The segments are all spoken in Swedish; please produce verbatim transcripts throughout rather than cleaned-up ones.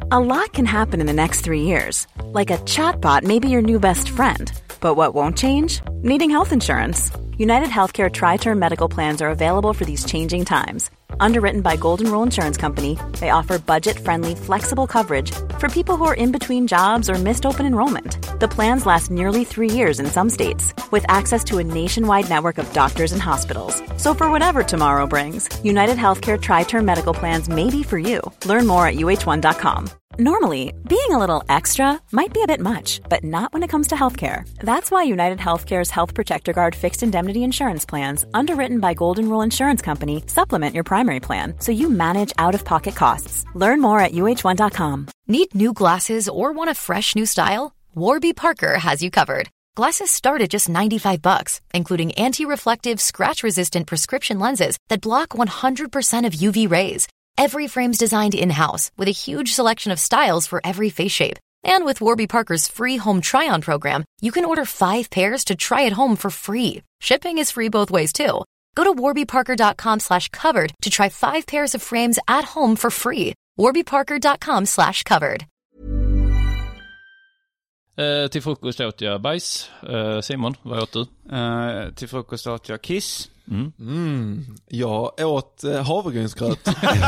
A lot can happen in the next three years. Like a chatbot may be your new best friend. But what won't change? Needing health insurance. United Healthcare Tri-Term Medical Plans are available for these changing times. Underwritten by Golden Rule Insurance Company, they offer budget-friendly, flexible coverage for people who are in between jobs or missed open enrollment. The plans last nearly three years in some states, with access to a nationwide network of doctors and hospitals. So for whatever tomorrow brings, United Healthcare Tri-Term Medical Plans may be for you. Learn more at U H one dot com. Normally, being a little extra might be a bit much, but not when it comes to healthcare. That's why United Healthcare's Health Protector Guard fixed indemnity insurance plans, underwritten by Golden Rule Insurance Company, supplement your primary plan so you manage out-of-pocket costs. Learn more at U H one dot com. Need new glasses or want a fresh new style? Warby Parker has you covered. Glasses start at just ninety-five bucks, including anti-reflective, scratch-resistant prescription lenses that block one hundred percent of U V rays. Every frame's designed in-house with a huge selection of styles for every face shape. And with Warby Parker's free home try-on program, you can order five pairs to try at home for free. Shipping is free both ways, too. Go to warbyparker.com slash covered to try five pairs of frames at home for free. warbyparker.com slash covered. Eh, till frukost åt jag bajs. Eh, Simon, vad åt du? Eh, till frukost åt jag kiss. Mm. Mm. Jag åt eh, havregrynsgröt.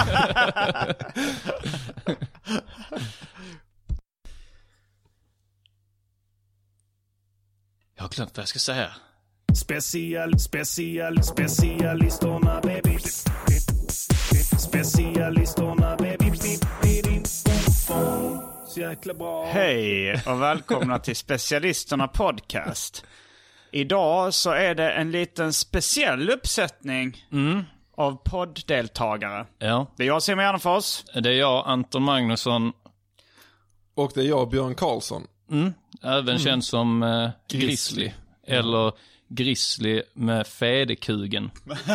Jag har glömt vad jag ska säga. Special, special, specialisterna baby. Specialisterna baby. Så jäkla bra. Hej och välkomna till Specialisterna podcast. Idag så är det en liten speciell uppsättning Mm. av podddeltagare. Ja. Det är jag, Simon Gärdenfors. Det är jag, Anton Magnusson. Och det är jag, Björn Karlsson. Mm. Även känd som eh, Grizzly. Eller Grizzly med fädekugen.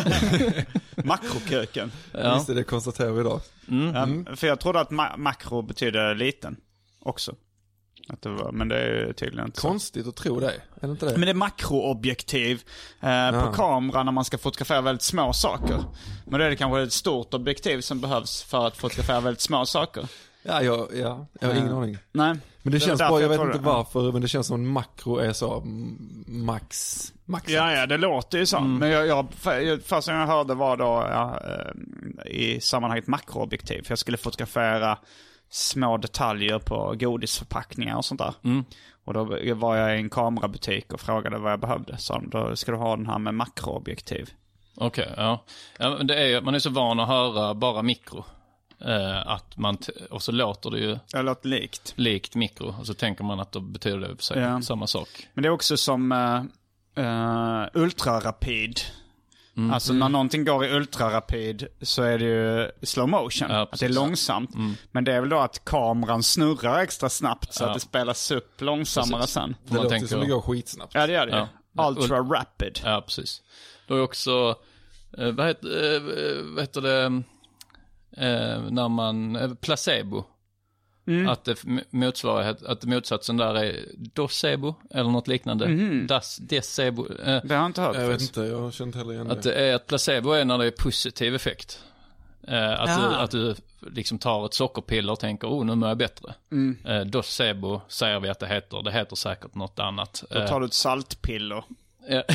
Makroköken. Ja. Visst är det konstaterar vi idag. Mm. Ja, för jag trodde att ma- makro betyder liten också. Att det var, men det är tydligen inte så. Konstigt att tro det, är det inte det? Men det är makroobjektiv eh, Ja. på kamera när man ska fotografera väldigt små saker. Men då är det kanske ett stort objektiv som behövs för att fotografera väldigt små saker. Ja, jag, ja, jag har ingen Ja. aning. Nej. Men det, Det är känns därför bara, jag jag vet tror inte det. varför, men det känns som en makro är så mm, max, max. Ja, ja, det låter ju så. Mm. Men jag, jag, för, första jag hörde var då ja, eh, i sammanhanget makroobjektiv. För jag skulle fotografera små detaljer på godisförpackningar och sånt där. Mm. Och då var jag i en kamerabutik och frågade vad jag behövde. Så då ska du ha den här med makroobjektiv. Okej, okay, ja. ja men det är, ju- man är så van att höra bara mikro. Eh, att man t- och så låter det ju Det låter likt. likt mikro. Och så tänker man att då betyder det för sig Ja. samma sak. Men det är också som uh, uh, ultrarapid. Mm. Alltså när någonting går i ultrarapid så är det ju slow motion. Ja, att det är precis. långsamt. Mm. Men det är väl då att kameran snurrar extra snabbt så Ja. att det spelas upp långsammare Precis. sen. Det man låter tänker- som det går skitsnabbt. Ja, det gör det. Ja. Ultra rapid. Ja, precis. Då är också, eh, vad, heter, eh, vad heter det, eh, när man, eh, placebo. Mm. Att det m- motsvarar, att motsatsen där är docebo eller något liknande. Mhm. Das, decebo. Eh, Det har jag inte hört. Jag vet faktiskt. inte, jag känner inte heller igen att det. det är att placebo är när det är positiv effekt. Eh, att, du, Ja. att du liksom tar ett sockerpiller och tänker, oh nu mår jag bättre. Mm. Eh, docebo säger vi att det heter, det heter säkert något annat. Då tar du ett saltpiller. Ja.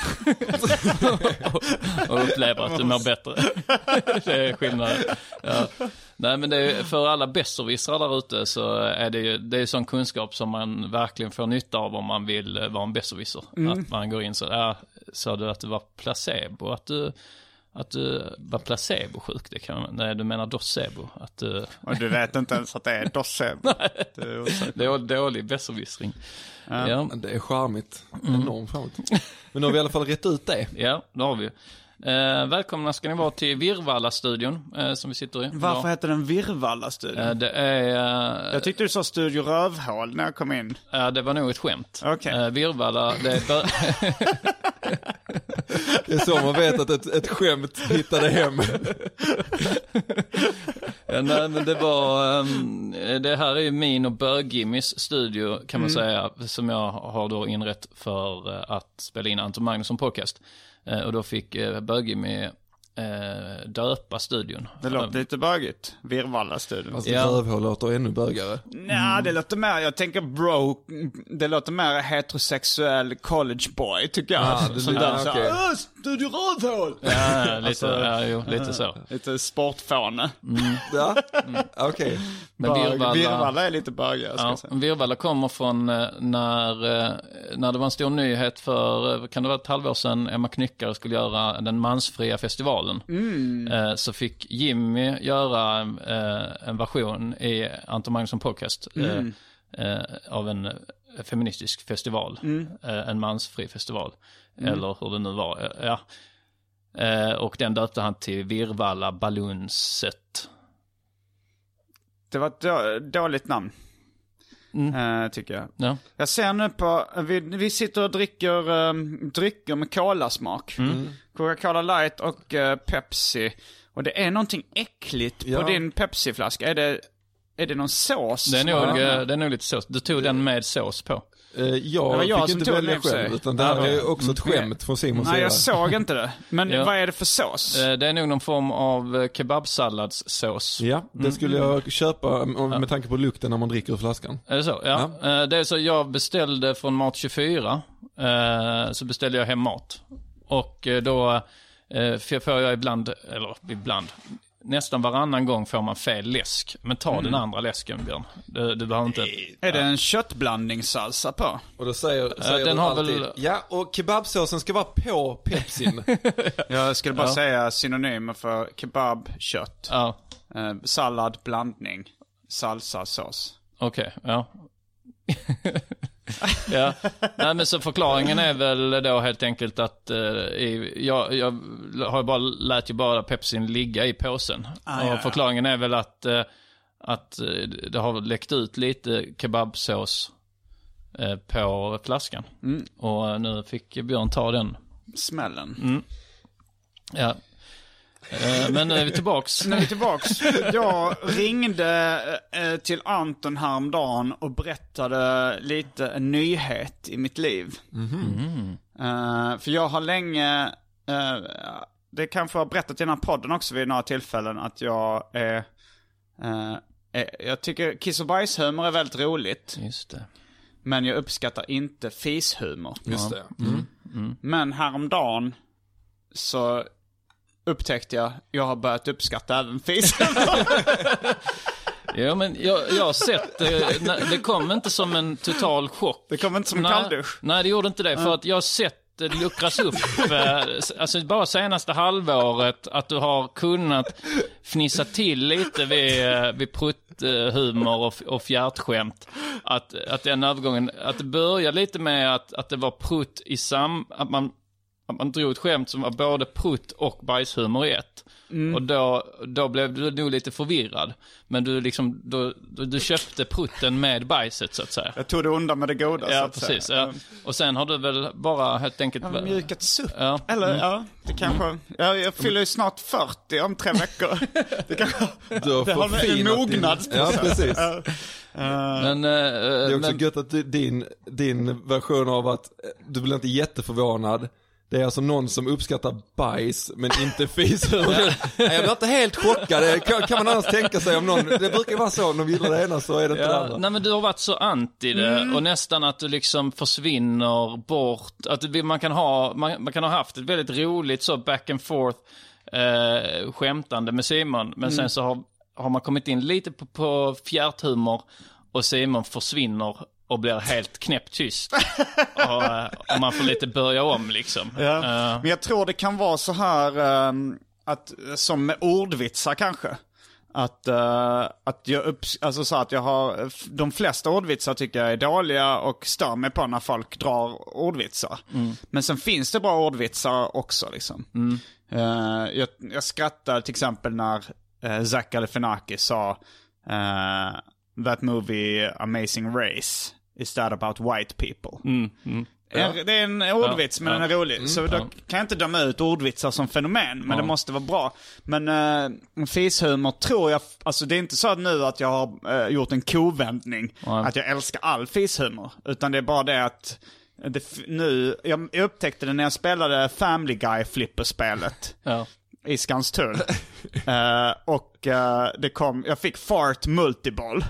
och, och upplever att du mår bättre. Det är skillnaden. Ja. Nej, men det är, för alla besserwissrar där ute så är det ju, det är sån kunskap som man verkligen får nytta av om man vill vara en besserwisser. Mm. Att man går in så, ja, sa du att det var placebo, att du att du var placebo-sjuk, det kan man, nej, du menar docebo, att du, Och du vet inte ens att det är docebo. Det är osäkert. det är dålig besserwissring. Ja. Ja. Men det är charmigt. Mm. Enormt charmigt. Men nu har vi i alla fall rätt ut det. Ja, det har vi. Eh, välkomna ska ni vara till Virvalla-studion eh, som vi sitter i. Varför Ja. heter den Virvalla-studion? Eh, det är... Eh, Jag tyckte du sa Studio Rövhål när jag kom in. eh, det var nog ett skämt. Okej. Eh, Virvalla, det är... bör- Det är så man vet att ett, ett skämt hittade hem. Ja, nej, men det var... ehm, det här är ju min och Bög-Jimmys studio kan man säga, som jag har då inrett för eh, att spela in Anton Magnusson podcast. Eh, och då fick eh, Bög-Jimmy eh, döpa studion. Det låter lite bögigt. Virvalla-studion. Alltså Ja. rövhål låter ännu bögare. Nej, det låter mer, jag tänker bro, det låter mer heterosexuell college boy tycker jag. Ah, det- Som ja, där så okej. här, "Åh, studio rövhål! Ja, lite, Alltså, ja, jo, lite så. Lite sportfåne. Ja, okej. Men Bög. Virvalla, Virvalla är lite bögigare ska ja, jag säga. Virvalla kommer från eh, när, eh, när det var en stor nyhet för, eh, kan det vara ett halvår sedan, Emma Knyckare skulle göra den mansfria festivalen. Mm. Eh, så fick Jimmy göra eh, en version i Anton Magnusson Podcast Mm. eh, eh, av en eh, feministisk festival. Mm. Eh, en mansfri festival. Eller hur det nu var. Eh, ja. eh, och den döpte han till Virvalla Balloonset. Det var ett då, dåligt namn. Mm. eh, tycker jag. Ja. Jag ser nu på, vi, vi sitter och dricker um, drycker med kolasmak. Mm. Coca-Cola Light och uh, Pepsi. Och det är någonting äckligt Ja. på din Pepsi-flaska. Är det, är det någon sås? Det är nog, Ja. eh, det är nog lite sås. Du tog den med sås på. Eh, Det Jag var jag fick som inte tog välja den i och för sig. själv, utan det här Ja, är också ett skämt från Simons Nej, sida. jag såg inte det. Men Ja. vad är det för sås? Eh, Det är nog någon form av eh, kebabsalladssås. Ja, det skulle jag köpa om- med tanke på lukten när man dricker ur flaskan. Är det så? Ja. Eh, Det är så jag beställde från Mat tjugofyra. eh, Så beställde jag hem mat. Och eh, då eh, får jag ibland, eller ibland, nästan varannan gång får man fel läsk. Men ta den andra läsken, Björn. Du, du behöver inte... Är det en köttblandningssalsa på? Och då säger, säger den du har alltid, väl- ja, och kebabsåsen ska vara på pepsin. Jag skulle bara Ja. säga synonymer för kebab, kött, Ja, eh, sallad, blandning, salsa, sås. okej. ja. Ja, nej men så förklaringen är väl då helt enkelt att eh, i, jag, jag har ju bara lät ju bara Pepsin ligga i påsen. Ah, och ja, ja. förklaringen är väl att eh, att eh, det har läckt ut lite kebabsås eh, på flaskan. Mm. Och eh, nu fick Björn ta den. Smällen. Ja. Eh, men nu är vi tillbaks. Nu är vi tillbaks. Jag ringde eh, till Anton häromdagen och berättade lite en nyhet i mitt liv. Eh, för jag har länge, eh, det kanske har berättat i den här podden också vid några tillfällen, att jag är, eh, är jag tycker kiss och bajshumor är väldigt roligt. Just det. Men jag uppskattar inte fishumor. Just det. Men häromdagen så upptäckte jag, jag har börjat uppskatta även fishumor. Ja, men jag, jag har sett det, nej, det kom inte som en total chock. Det kom inte som en nej, kalldusch. Nej, det gjorde inte det. För att jag har sett det luckras upp. eh, Alltså bara senaste halvåret att du har kunnat fnissa till lite vid, eh, vid prutthumor och, och fjärtskämt. Att, att den övergången, att det började lite med att, att det var prutt i sam... Att man, att man drog ett skämt som var både prutt och bajshumor i ett. Och då, då blev du nog lite förvirrad. Men du liksom, då, då, du köpte prutten med bajset så att säga. Jag tog det undan med det goda. så Ja, att precis. säga. Ja. Och sen har du väl bara helt enkelt... Jag har mjukats upp. Ja. Eller Mm. ja, det kanske... Jag, jag fyller ju snart fyrtio om tre veckor. Det kanske... Du har Det har en förfinat mognad. din- Ja, precis. Ja. Men, eh, Det är också men, gött att du, din, din version av att eh, du blir inte jätteförvånad. Det är alltså någon som uppskattar bajs men inte fishumor. Nej, jag blir inte helt chockad. Det kan, kan man annars tänka sig om någon, det brukar ju vara så om de gillar det ena så är det inte det ja, andra. nej men du har varit så anti det och nästan att du liksom försvinner bort. Att du, man, kan ha, man, man kan ha haft ett väldigt roligt så back and forth eh, skämtande med Simon. Men sen så har, har man kommit in lite på, på fjärthumor och Simon försvinner och blir helt knäpptyst. och, eh, och man får lite börja om liksom. Ja. Eh, Men jag tror det kan vara så här ehm, att, som med ordvitsar kanske. Att, eh, att jag upps- alltså så att jag har, de flesta ordvitsar tycker jag är dåliga och stör mig på när folk drar ordvitsar. Men sen finns det bra ordvitsar också liksom. Eh, jag, jag skrattade till exempel när uh, Zach Galifianakis sa eh, that movie Amazing Race is that about white people. mm, mm. En- Det är en ordvits, Ja, men ja. den är rolig. så då ja. kan jag inte döma ut ordvitsar som fenomen, men Ja. det måste vara bra. Men uh, fishumor tror jag, alltså det är inte så att nu att jag har eh, gjort en kovändning, Ja. att jag älskar all fishumor. Utan det är bara det att det f- nu, jag, jag upptäckte det när jag spelade Family Guy flipperspelet. Ja. i Skanstull. uh, och uh, det kom, jag fick fart multiball.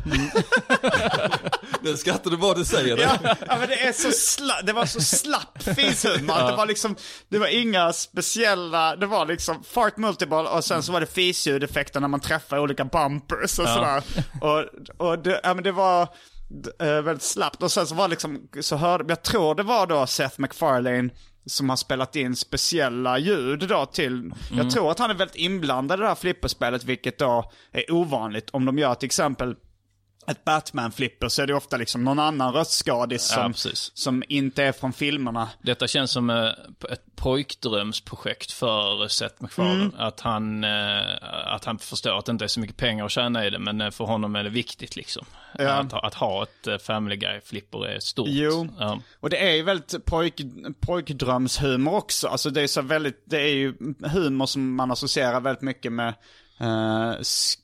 Det skrattar du bara du säger det. Ja, ja, men det är så sla- det var så slapp fishumor. Ja. Det var liksom, det var inga speciella, det var liksom fart multiball och sen så var det fisljudeffekter när man träffar olika bumpers och ja. sådär. Och, och det, ja, men det var uh, väldigt slappt. Och sen så var det liksom, så hörde, jag tror det var då Seth MacFarlane som har spelat in speciella ljud då till, mm. jag tror att han är väldigt inblandad i det här flipperspelet, vilket då är ovanligt. Om de gör till exempel ett Batman-flipper så är det ofta liksom någon annan röstskadis som, ja, som inte är från filmerna. Detta känns som ett pojkdrömsprojekt för Seth MacFarlane. Mm. Att, han, att han förstår att det inte är så mycket pengar att tjäna i det, men för honom är det viktigt liksom. Ja. Att, att ha ett Family Guy-flipper är stort. Jo, ja. Och det är ju väldigt pojk, pojkdrömshumor också. Alltså det är, så väldigt, det är ju humor som man associerar väldigt mycket med uh,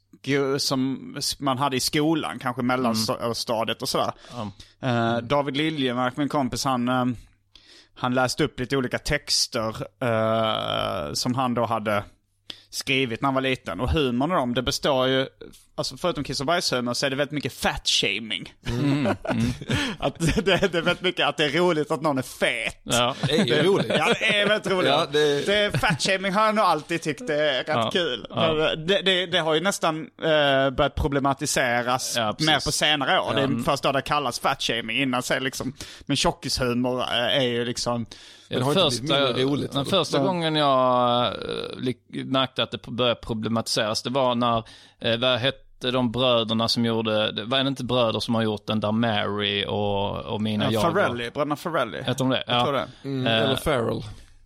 som man hade i skolan, kanske mellanstadiet och sådär. Mm. Uh, David Liljemark, min kompis, han, uh, han läste upp lite olika texter uh, som han då hade skrivit när han var liten. Och humorn om det består ju, alltså förutom kiss och bajshumor så är det väldigt mycket fat-shaming. Mm. Mm. Att det, det är väldigt mycket att det är roligt att någon är fet. Ja, det är ju roligt. Ja, det är väldigt roligt. Ja, det... Det, fat-shaming har jag nog alltid tyckt det är rätt ja. kul. Ja. Det, det, det har ju nästan uh, börjat problematiseras ja, mer på senare år. Ja. Det är först då det kallas fat-shaming. Innan så liksom, men tjockishumor uh, är ju liksom... Den första, roligt, den första ja. gången jag uh, märkte att det började problematiseras, det var när, uh, vad hette de bröderna som gjorde, det var inte bröder som har gjort den där Mary och, och Mina ja, Jager. Farrelly, bröderna Farrelly. Heter de det? Jag ja. tror det. Mm, uh, eller Farrell.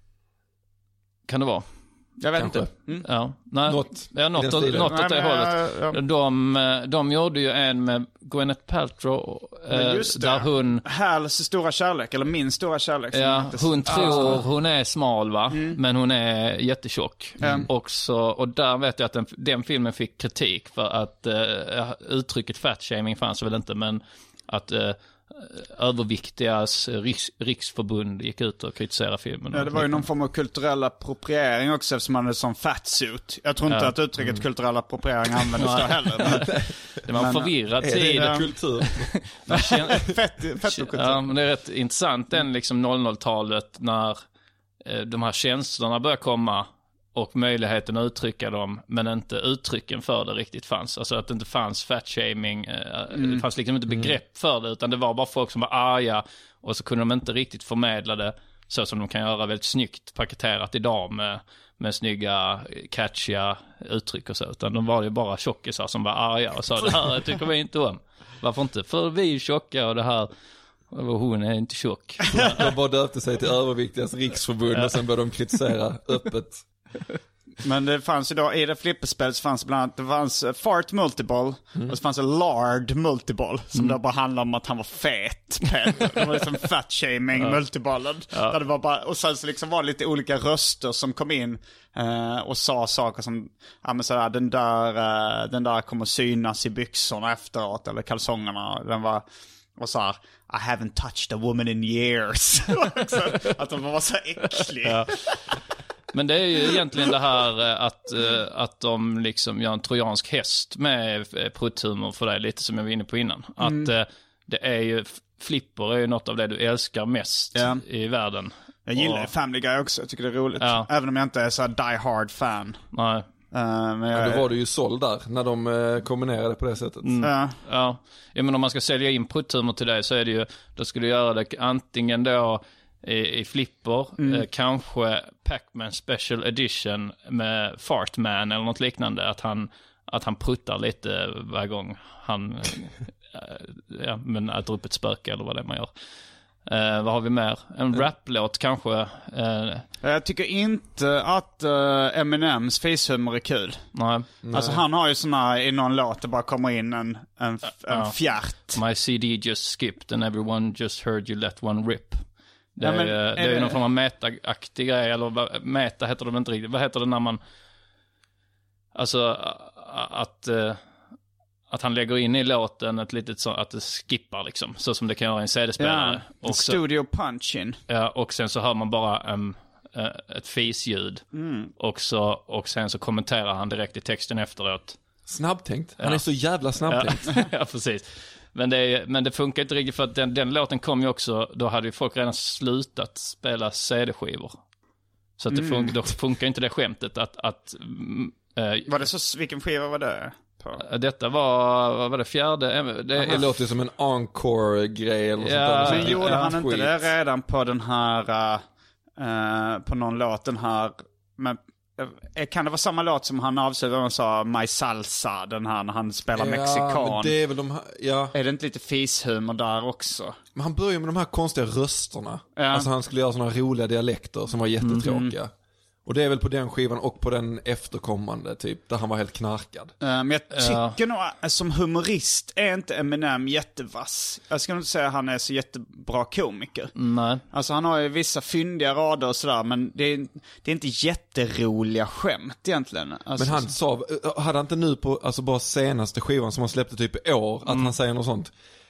Kan det vara? Jag vet Kanske. inte. Mm. Ja, nej. Något, ja, något, något, något åt det hållet. Ja, ja. De, de gjorde ju en med Gwyneth Paltrow eh, där hon... Hals stora kärlek, eller min stora kärlek. Ja, hon tror hon är smal va, mm. men hon är jättetjock. Mm. Och, så, och där vet jag att den, den filmen fick kritik för att eh, uttrycket fatshaming fanns väl inte, men att... Eh, överviktigas riks, riksförbund gick ut och kritiserade filmen. Ja, det var ju någon form av kulturell appropriering också eftersom man hade sån fatsuit. Jag tror inte ja. att uttrycket mm. kulturell appropriering användes då heller. Men, det var en förvirrad tid. Är det kultur? Fett, fett kultur. Ja, men det är rätt intressant den liksom noll noll-talet när eh, de här känslorna börjar komma och möjligheten att uttrycka dem, men inte uttrycken för det riktigt fanns. Alltså att det inte fanns fatshaming, mm. det fanns liksom inte begrepp för det, utan det var bara folk som var arga och så kunde de inte riktigt förmedla det så som de kan göra väldigt snyggt paketerat idag med, med snygga, catchiga uttryck och så, utan de var ju bara tjockisar som var arga och sa det här tycker vi inte om. Varför inte? För vi är tjocka och det här... Och hon är inte tjock. De bara döpte sig till överviktigas riksförbund och sen började de kritisera öppet. Men det fanns ju då, i det flipperspelet fanns bland annat, det fanns fart multiball mm. och så fanns det lard multiball som mm. då bara handlade om att han var fet. Det var liksom fat-shaming ja. multiballen. Ja. Där det var bara, och sen så liksom var det lite olika röster som kom in eh, och sa saker som, ja men sådär, den där, eh, den där kommer synas i byxorna efteråt eller kalsongerna. Den var, och så här, I haven't touched a woman in years. Att de var så äcklig. Ja. Men det är ju egentligen det här att, att de liksom gör en trojansk häst med prutthumor för dig, lite som jag var inne på innan. Mm. Att det är ju, flipper är ju något av det du älskar mest ja. i världen. Jag gillar och... Family Guy också, jag tycker det är roligt. Ja. Även om jag inte är så här die hard fan. Nej. Uh, men jag... ja, då var du ju såld där när de uh, kombinerade på det sättet. Mm. Ja. Ja. Ja, men om man ska sälja in prutthumor till dig så är det ju, då skulle du göra det antingen då i, i flipper, mm. eh, kanske Pac-Man Special Edition med Fartman eller något liknande, att han, att han pruttar lite varje gång han eh, ja, men äter upp ett spöke eller vad det är man gör. Eh, vad har vi mer? En raplåt kanske. Eh. Jag tycker inte att uh, Eminems fishumor är kul. Nej. Alltså Nej. Han har ju såna i någon låt det bara kommer in en, en, en ja. fjärt. My C D just skipped and everyone just heard you let one rip. Det, ja, men, är, det är ju någon form av meta-aktig grej, eller meta heter det inte riktigt. Vad heter det när man, alltså att, att han lägger in i låten ett litet så att det skippar liksom, så som det kan göra i en C D-spelare. Ja, och studio punch-in. Ja, och sen så hör man bara um, äh, ett fisljud. Mm. Och, så, och sen så kommenterar han direkt i texten efteråt. Snabbtänkt. Han Ja. är så jävla snabbtänkt. Ja, ja precis. Men det, men det funkar inte riktigt för att den, den låten kom ju också, då hade ju folk redan slutat spela C D-skivor. Så att det fun, då funkar inte det skämtet att... att äh, Var det så, vilken skiva var det på? Detta var, vad var det, fjärde? Det, Det låter ju som en encore-grej eller något Ja, sånt där. Men gjorde ja, han inte skit. det redan på den här, uh, på någon låt den här, men uh, kan det vara samma låt som han avslutade och sa My Salsa, den här när han spelar mexikan? Ja, men det är väl de här, ja. Är det inte lite fishumor där också? Men han börjar med de här konstiga rösterna. Ja. Alltså han skulle göra såna roliga dialekter som var jättetråkiga. Mm. Och det är väl på den skivan och på den efterkommande typ, där han var helt knarkad. Uh, men jag Ja. tycker nog, uh, som humorist är inte Eminem jättevass. Jag ska inte säga att han är så jättebra komiker. Nej. Alltså han har ju vissa fyndiga rader och sådär, men det är, det är inte jätteroliga skämt egentligen. Alltså, Men han sa, hade han inte nu på, alltså bara senaste skivan som han släppte typ i år, att Mm. han säger något sånt,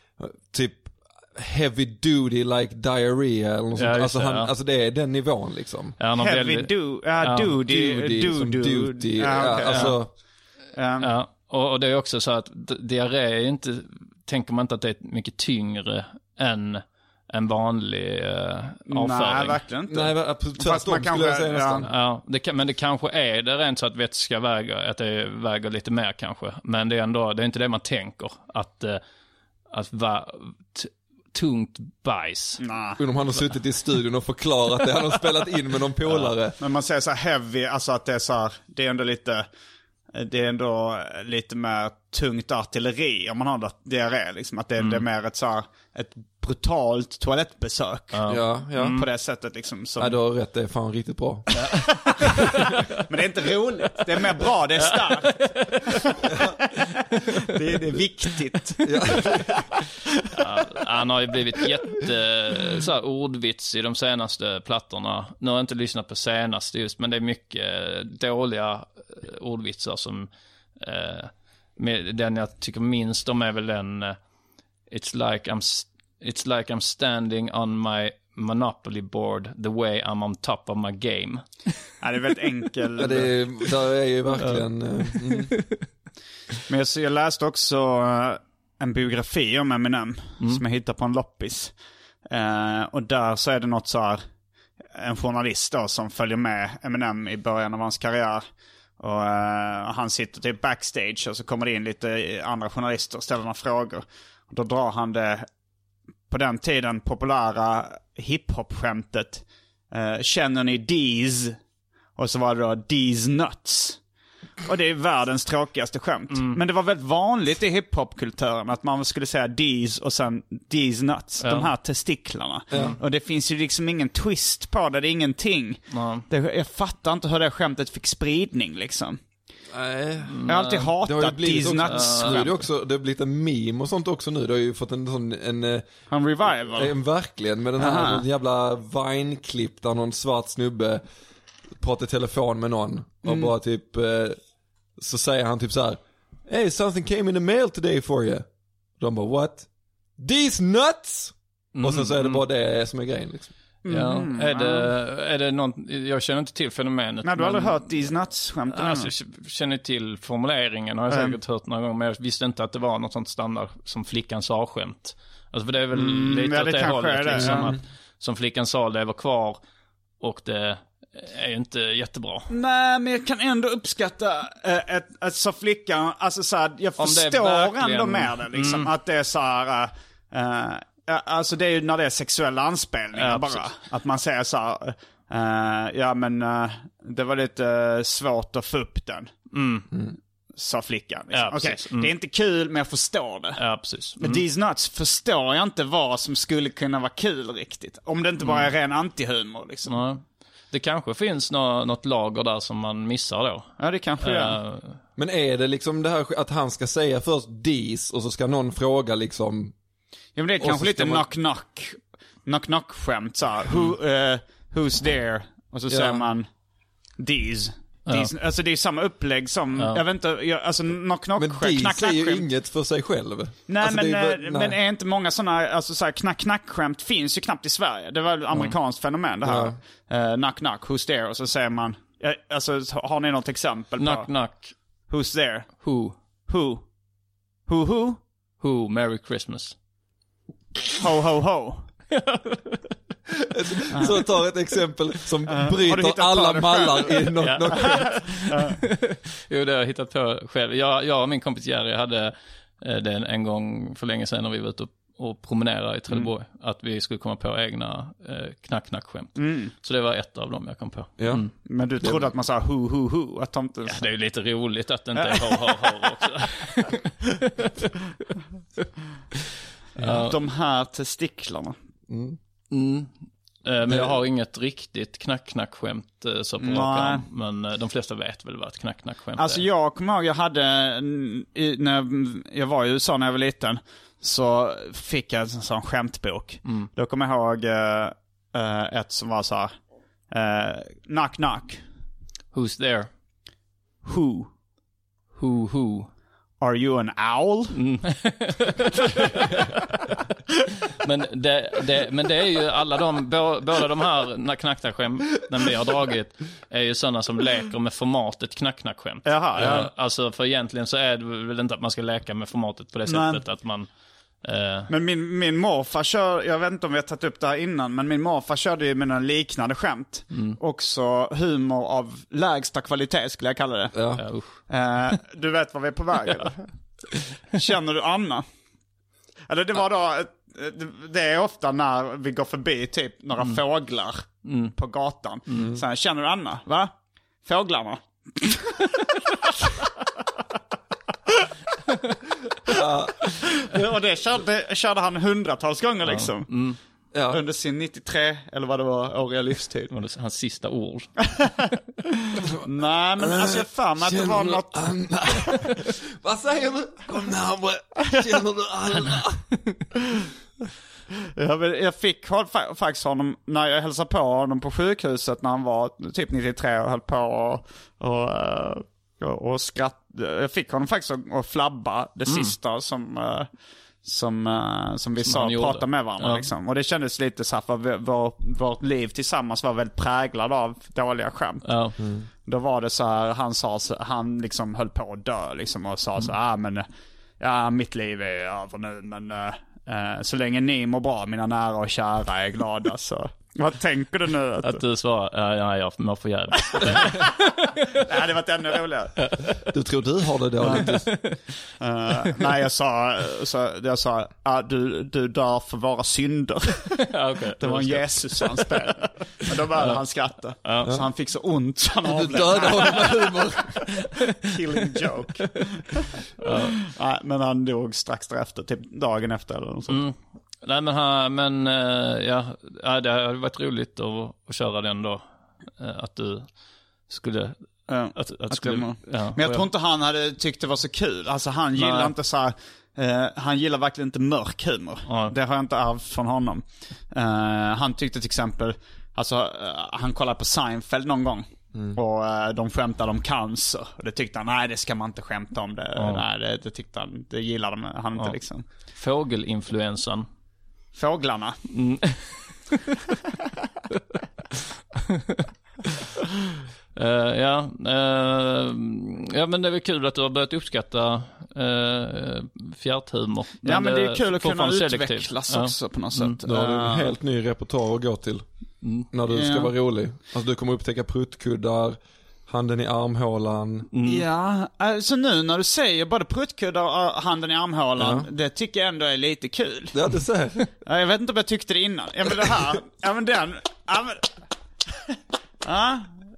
typ heavy duty like diarrhea eller något Ja, sånt. just Alltså, det, han, ja. alltså det är den nivån liksom. Ja, han har Heavy väldigt- do, ja, Ja, duty, Duty, do, som do. duty. Ja, Ja, okej, alltså, Um, Ja, och, och det är också så att d- diarré är inte, tänker man inte att det är mycket tyngre än en vanlig uh, avföring. nej, verkligen inte. nej, Fast tvärtom man skulle jag kanske- säga nästan. Ja, det kan, men det kanske är det rent så att vätska väger, att det väger lite mer kanske. Men det är ändå, det är inte det man tänker. Att, uh, att va, t- tungt bajs. Nah. Undrar om han har suttit i studion och förklarat det. Han har spelat in med någon polare. Men man säger så här heavy, alltså att det är så här, det är ändå lite, det är ändå lite mer tungt artilleri om man har diarré liksom. Att det, det är mer ett så här, ett brutalt toalettbesök. Ja, ja. På det sättet liksom. Som... Nej, du har rätt, det är fan riktigt bra. Men det är inte roligt, det är mer bra, det är starkt. det, är, det är viktigt. Ja, han har ju blivit jätte så här, ordvits i de senaste plattorna. Nu har jag inte lyssnat på senaste just, men det är mycket dåliga eh, ordvitsar som eh, med, den jag tycker minst om är väl den eh, It's like I'm st- It's like I'm standing on my Monopoly board the way I'm on top of my game. Ja, det är väldigt enkel. Ja, det är, där är ju verkligen... eh, Mm. Men jag, så jag läste också eh, en biografi om Eminem som jag hittade på en loppis. Eh, och där så är det något så här, en journalist då som följer med Eminem i början av hans karriär. Och eh, han sitter typ backstage och så kommer det in lite andra journalister och ställer några frågor. Och då drar han det på den tiden populära hiphop-skämtet. Eh, känner ni D's? Och så var det då D's nuts. Och det är världens tråkigaste skämt. Men det var väldigt vanligt i hiphop-kulturen att man skulle säga D's och sen D's nuts. Ja. De här testiklarna. Och det finns ju liksom ingen twist på det, det är ingenting. Ja. Det, jag fattar inte hur det skämtet fick spridning liksom. Nej. Jag har alltid Det har ju hatat blivit D's också, nuts nu är det, skämt. också, det har blivit en meme och sånt också nu. Det har ju fått en sån, en, eh, En revival. en verkligen med den här Aha. någon jävla Vine-klipp där någon svart snubbe pratar i telefon med någon och Mm. bara typ, eh, så säger han typ så här: Hey, something came in the mail today for you. De bara, what? These nuts? Och sen så är det bara det som är grejen liksom. Ja. Är det, är det någon, jag känner inte till fenomenet. Nej, du har men- aldrig hört D's nuts-skämten Alltså, jag känner till formuleringen, har jag Mm. säkert hört några gånger, men jag visste inte att det var något sånt standard som flickan sa-skämt. Alltså för det är väl Mm, lite ja, åt det det kanske hållet är det, liksom, ja. att som flickan sa, det var kvar och det är ju inte jättebra. Nej, men jag kan ändå uppskatta äh, ett, ett så flickan, alltså så här, jag Om det är förstår verkligen- ändå med det liksom, Mm. att det är så här, äh, äh, alltså det är ju när det är sexuella anspelningar Ja, bara. precis. Att man säger så här, äh, ja men äh, det var lite äh, svårt att få upp den. Mm. Sa flickan. Liksom. Ja, Okej, precis. Mm. det är inte kul men jag förstår det. Ja, precis. Men These Nuts förstår jag inte vad som skulle kunna vara kul riktigt. Om det inte bara är ren antihumor liksom. Ja. Det kanske finns nå- något lager där som man missar då. Ja, det kanske det är. Eh, Men är det liksom det här att han ska säga först dis och så ska någon fråga liksom, Ja, men det är Och kanske så lite ska man- knock-knock. Knock-knock-skämt så här. Who, uh, who's there? Och så Ja. säger man these. Det är, alltså det är samma upplägg som, Ja. jag vet inte, jag, alltså knock knock Men knack, det knack, säger ju skämt. inget för sig själv. Nej, Alltså, men, det är eh, bara- men nej. är inte många sådana, alltså så här, knack knack skämt finns ju knappt i Sverige. Det var ett amerikanskt fenomen det här. Eh, knock knock, who's there? Och så säger man, ja, alltså har ni något exempel på? Knock knock. Who's there? Who? Who? Who who? Who? Merry Christmas. Ho ho ho. Så jag tar ett exempel som har du bryter hittat på alla det mallar själv? i något, Ja. något Jo, det har jag hittat på själv. Jag, jag och min kompis Jerry hade eh, det en gång för länge sedan när vi var ute och, och promenerade i Trelleborg. Mm. Att vi skulle komma på egna eh, knack-knack-skämt. Så det var ett av dem jag kom på. Ja. Men du trodde att man sa who who who? Att de inte... Ja, det är ju lite roligt att det inte är hår, hår, hår också. Ja. De här testiklarna. Mm. Eh, Men jag har inget riktigt knack-knack-skämt eh, så på rak Nej. arm. Men eh, de flesta vet väl vad ett knack-knack-skämt Alltså är. jag kommer ihåg, jag hade, mm, i, när jag var i U S A när jag var liten, så fick jag en sån skämtbok. Mm. Då kommer jag ihåg eh, eh, ett som var så här, eh, knock knock, Who's there? who? Who, who? Are you an owl? Men det, det, men det är ju alla de, bå, båda de här knack-knack-skämten vi har dragit är ju sådana som leker med formatet knack-knack-skämt. Jaha, ja. Eh, Alltså för egentligen så är det väl inte att man ska leka med formatet på det Nej. sättet att man... Eh, Men min, min morfar kör, jag vet inte om vi har tagit upp det här innan, men min morfar körde ju med någon liknande skämt. Mm. Också humor av lägsta kvalitet skulle jag kalla det. Ja. ja, usch. Eh, du vet vad vi är på väg eller? Känner du Anna? Eller det var då, eh, det- det är ofta när vi går förbi typ några Mm. fåglar på gatan. Sen känner du Anna, va? Fåglarna. Och det körde, det körde han hundratals gånger liksom. Ja. Under sin nittiotre, eller vad det var, åriga livstid. Det var hans sista ord. Nej, men alltså jag fan att det var något... Anna. Vad säger du? Kom närmare. Känner du Anna? Jag, vill- jag fick håll, fa- faktiskt honom när jag hälsade på honom på sjukhuset när han var typ nittiotre och höll på och, och, eh, och, och skratt. Jag fick honom faktiskt att, att flabba det sista som, eh, som, eh, som vi Som sa, han gjorde. prata med varandra Ja. liksom. Och det kändes lite så här, för vi- vår, vårt liv tillsammans var väldigt präglad av dåliga skämt. Ja. Då var det så här, han sa så, han liksom höll på att dö liksom och sa så ah men ja, mitt liv är över nu men eh, eh, så länge ni mår bra, mina nära och kära är glada så. Vad tänker du nu? Att, Att du svarar, ja, ja jag mår för jävligt. det hade varit ännu roligare. Du tror du har det dåligt? Uh, nej, jag sa, så, jag sa ah, du, du dör för våra synder. Ja, okay. Det var en Jesus-anspelning. Men då började han skratta. Så han fick så ont så han Du avled. dödar honom med humor. Killing joke. Nej, men han dog strax därefter, typ dagen efter eller något sånt. Mm. Nej men, ha, men eh, ja, ja, det hade varit roligt att, att köra den då. Eh, Att du skulle... Ja, Att, att, att skulle glömma. ja, Men jag och tror inte han hade tyckt det var så kul. Alltså han gillar Nej. inte så här, eh, han gillar verkligen inte mörk humor. Ja. Det har jag inte ärvt från honom. Eh, han tyckte till exempel, alltså eh, han kollade på Seinfeld någon gång. Och eh, de skämtade om cancer. Och det tyckte han, nej det ska man inte skämta om. Det, Ja. nej, det, det tyckte han, det gillade han, han inte Ja. liksom. Fågelinfluensan. Fåglarna. Uh, ja, uh, ja, men det är väl kul att du har börjat uppskatta uh, fjärthumor. Ja men det är kul att kunna fortfarande selektivt. utvecklas Ja. också på något Mm. sätt. Då har du en Eh, helt ny repertoar att gå till. När du ska Ja. vara rolig. Alltså du kommer upptäcka pruttkuddar, handen i armhålan. Ja, alltså nu när du säger både pruttkuddar och handen i armhålan, Ja. det tycker jag ändå är lite kul. Ja, du ser. Ja, jag vet inte om jag tyckte det innan. Ja men det här, ja men den, ja men... Ja.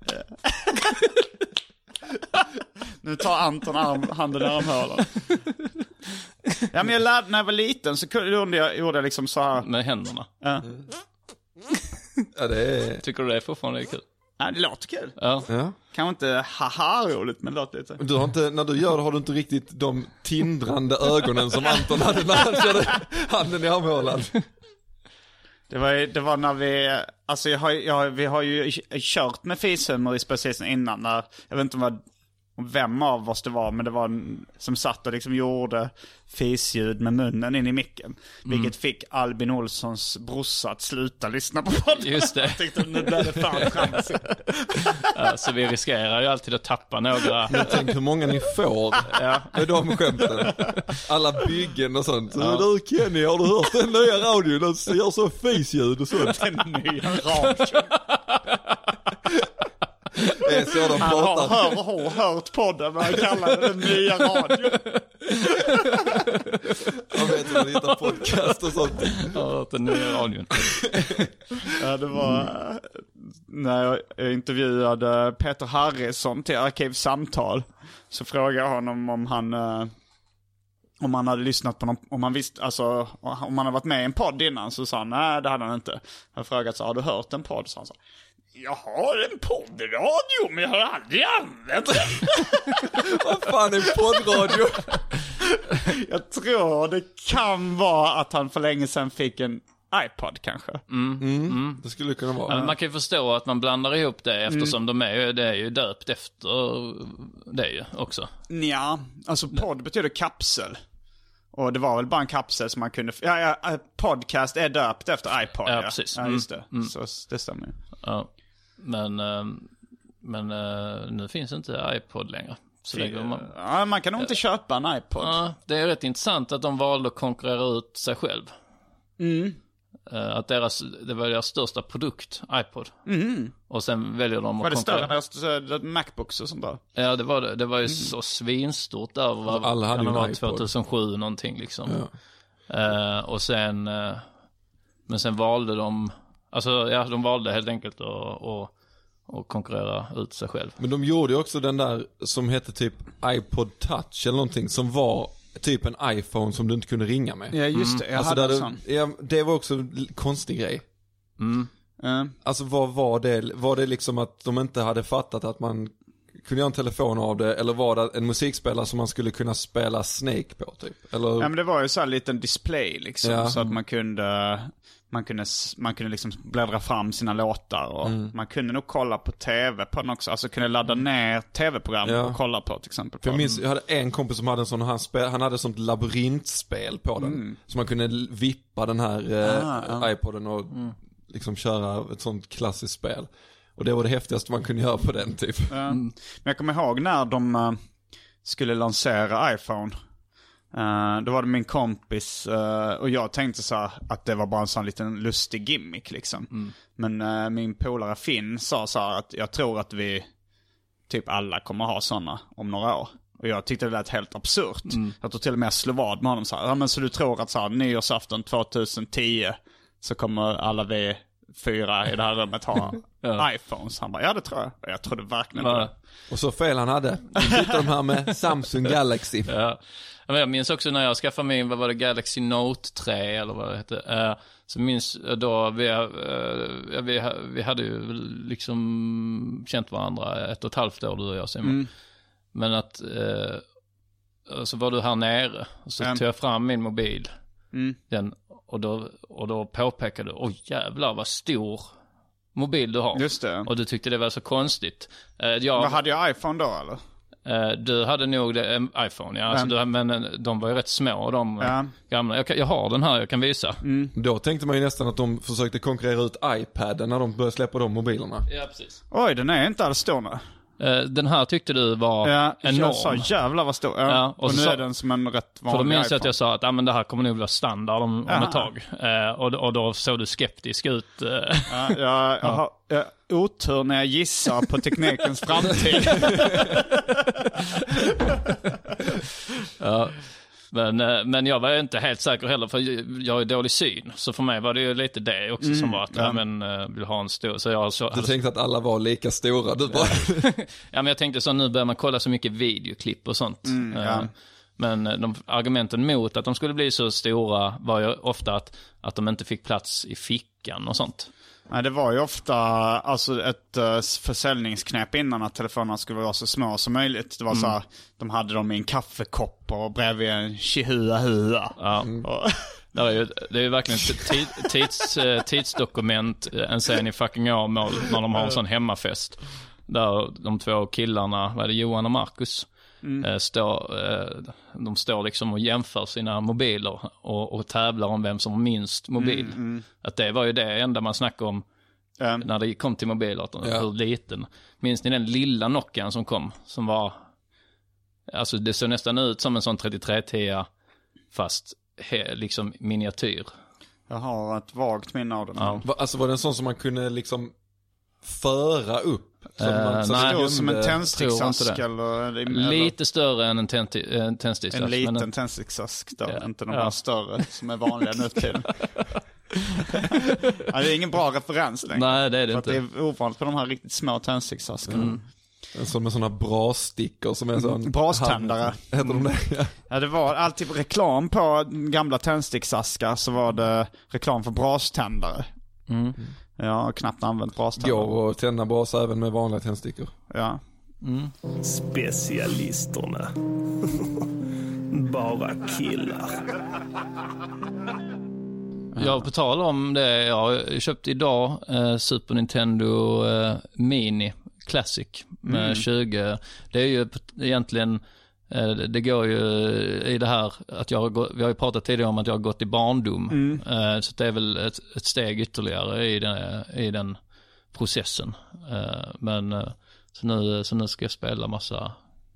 Nu tar Anton arm, handen i armhålan. Ja men jag lärde, när jag var liten så kunde- gjorde jag, gjorde jag liksom så här. Med händerna. Ja. Ja, det är... Tycker du det är fortfarande är kul? Ja, det låter kul. Ja. Ja. Kanske inte haha roligt, men det låter lite. Du har inte, när du gör det har du inte riktigt de tindrande ögonen som Anton hade när han körde handen i armhålan. Det var, det var när vi, alltså jag har, jag, vi har ju kört med fishumor i speciellt innan. När, jag vet inte vad, vem av oss det var, men det var en som satt och liksom gjorde fisljud med munnen in i micken. Mm. Vilket fick Albin Olssons brorsa att sluta lyssna på podden. Just det. Jag tyckte nu blev det fan tramsigt. Ja, så vi riskerar ju alltid att tappa några. Men tänk hur många ni får ja. med de skämten. Alla byggen och sånt. Ja. Du Kenny, har du hört den nya radion? Den gör så fisljud och sånt. Den nya radion. Det är så de han pratar. har hör, hör, hört podden, men han kallar det den nya radion. Jag vet inte, man hittar podcast och sånt. Jag har hört den nya radion. Ja, det var mm. när jag intervjuade Peter Harrison till Arkivsamtal. Så frågade jag honom om han om han hade lyssnat på någon, om han visste, alltså om han hade varit med i en podd innan. Så sa han, nej det hade han inte. Jag frågade så, har du hört en podd? Så han sa, jag har en poddradio, men jag har aldrig använt den. Vad fan är poddradio? Jag tror det kan vara att han för länge sedan fick en iPod kanske. Mm. Mm. Mm. Det skulle kunna vara. Ja, man kan ju förstå att man blandar ihop det eftersom mm. de är ju, det är ju döpt efter det ju också. Ja, alltså podd betyder kapsel. Och det var väl bara en kapsel som man kunde... Ja, ja, podcast är döpt efter iPod. Ja, ja. precis. Ja, just det. Mm. Så det stämmer. Ja, men, men nu finns inte iPod längre. Så det går man... Ja, man kan nog inte köpa en iPod. Ja, det är rätt intressant att de valde att konkurrera ut sig själv. Mm. Att deras, det var deras största produkt, iPod. Mm. Och sen väljer de att var det konkurrera. större än deras Macbooks och sånt där? Ja, det var det. Det var ju mm. så svinstort där. Var, alla hade ju en iPod. tjugohundrasju någonting liksom. Ja. Uh, och sen... Uh, men sen valde de... Alltså, ja, de valde helt enkelt att, att, att konkurrera ut sig själv. Men de gjorde ju också den där som hette typ iPod Touch eller någonting, som var typ en iPhone som du inte kunde ringa med. Ja, just det. Jag alltså hade där en sån. det, ja, det var också en konstig grej. Mm. Mm. Alltså vad var det? Var det liksom att de inte hade fattat att man kunde göra en telefon av det? Eller var det en musikspelare som man skulle kunna spela Snake på typ? Eller... Ja, men det var ju så här liten display liksom. Ja. Så att man kunde... Man kunde, man kunde liksom bläddra fram sina låtar och mm. man kunde nog kolla på tv på den också. Alltså kunde ladda ner tv-program ja. och kolla på till exempel. På jag minns, jag hade en kompis som hade en sån, han, spel, han hade sånt labyrintspel på den. Mm. Så man kunde vippa den här ah, eh, ja. iPoden och mm. liksom köra ett sånt klassiskt spel. Och det var det häftigaste man kunde göra på den typ. Ja. Mm. Men jag kommer ihåg när de uh, skulle lansera iPhone. Uh, då var det min kompis uh, och jag tänkte så här, att det var bara en sån liten lustig gimmick liksom. Mm. Men uh, min polare Finn sa så här att jag tror att vi typ alla kommer ha såna om några år. Och jag tyckte det lät helt absurt. Mm. Jag tror till och med jag slog vad med honom så här, ja, men så du tror att så här, nyårsafton tjugohundratio så kommer alla vi fyra i det här rummet ha ja. iPhones. Han bara, ja det tror jag. Jag trodde verkligen ja. det. Och så fel han hade. Nu sitter de här med Samsung Galaxy. Ja. Jag minns också när jag skaffade min, vad var det, Galaxy Note tre eller vad det hette. Uh, så minns då, vi, uh, vi, vi hade ju liksom känt varandra ett och ett halvt år, du och jag, Simon. Mm. Men att, uh, så var du här nere och så mm. tog jag fram min mobil. Mm. Den, och, då, och då påpekade du, oj jävlar vad stor mobil du har. Just det. Och du tyckte det var så konstigt. Uh, jag, men hade jag iPhone då eller? Uh, du hade nog det, um, iPhone, ja. Alltså, du, men de var ju rätt små, de ja. gamla. Jag, jag har den här, jag kan visa. Mm. Då tänkte man ju nästan att de försökte konkurrera ut iPaden när de började släppa de mobilerna. Ja, precis. Oj, den är inte alls stor nu. Uh, den här tyckte du var ja, enorm. Jag sa jävlar vad stor. Ja. Ja, och, och nu så, är den som en rätt vanlig. För då minns jag att jag sa att ah, men det här kommer nog vara standard om, om ett tag. Uh, och, och då såg du skeptisk ut. Uh. Ja, jag, jag har jag, otur när jag gissar på teknikens framtid. Ja. Men, men jag var inte helt säker heller, för jag är dålig syn. Så för mig var det ju lite det också mm, som var att ja. Ja, men, vill ha en stor. Så jag så, du hade... tänkte att alla var lika stora? Du bara... Ja, men jag tänkte så, nu börjar man kolla så mycket videoklipp och sånt. Mm, ja. Men de argumenten mot att de skulle bli så stora var ju ofta att, att de inte fick plats i fickan och sånt. Nej, det var ju ofta alltså ett uh, försäljningsknep innan att telefonerna skulle vara så små som möjligt. Det var mm. så här, de hade dem i en kaffekopp och bredvid en chihua-hua. Ja. Mm. Och, Det är ju, det är ju verkligen tid, tids, tidsdokument, en scen i fucking Åmål när de har en sån hemmafest. Där de två killarna, vad är det, Johan och Marcus, mm. står, de står liksom och jämför sina mobiler och, och tävlar om vem som har minst mobil. Mm, mm. Att det var ju det enda man snackade om mm. när det kom till mobiler, att ja. hur liten. Minns ni den lilla Nokian som kom, som var, alltså det såg nästan ut som en sån trettiotre tio fast he, liksom miniatyr. Jag har ett vagt minne av den. Ja. Alltså var det en sån som man kunde liksom föra upp? Som uh, man, nej, det som en tändsticksask eller, eller lite större än en tändsticksask. En liten en... tändsticksask då, ja. inte de ja. här större som är vanliga nu till. Ja, det är ingen bra referens längre. Nej, det är det för inte. Att det är ovanligt på de här riktigt små tändsticksaskarna. Mm. Som en sån här brasstickor som är sån... Braständare. Heter de det? Ja. Ja, det var alltid reklam på gamla tändsticksaskar, så var det reklam för braständare. Mm. Jag har knappt använt braständare. Går och tända brasa även med vanliga tändstickor. Ja. Mm. Specialisterna. Bara killar. Ja, på tal om det, jag har köpt idag eh, Super Nintendo eh, Mini Classic med mm. tjugo. Det är ju egentligen, eh, det går ju i det här att jag har gått, vi har ju pratat tidigare om att jag har gått i barndom. Mm. Eh, så det är väl ett, ett steg ytterligare i den, i den processen. Eh, men eh, så, nu, så nu ska jag spela massa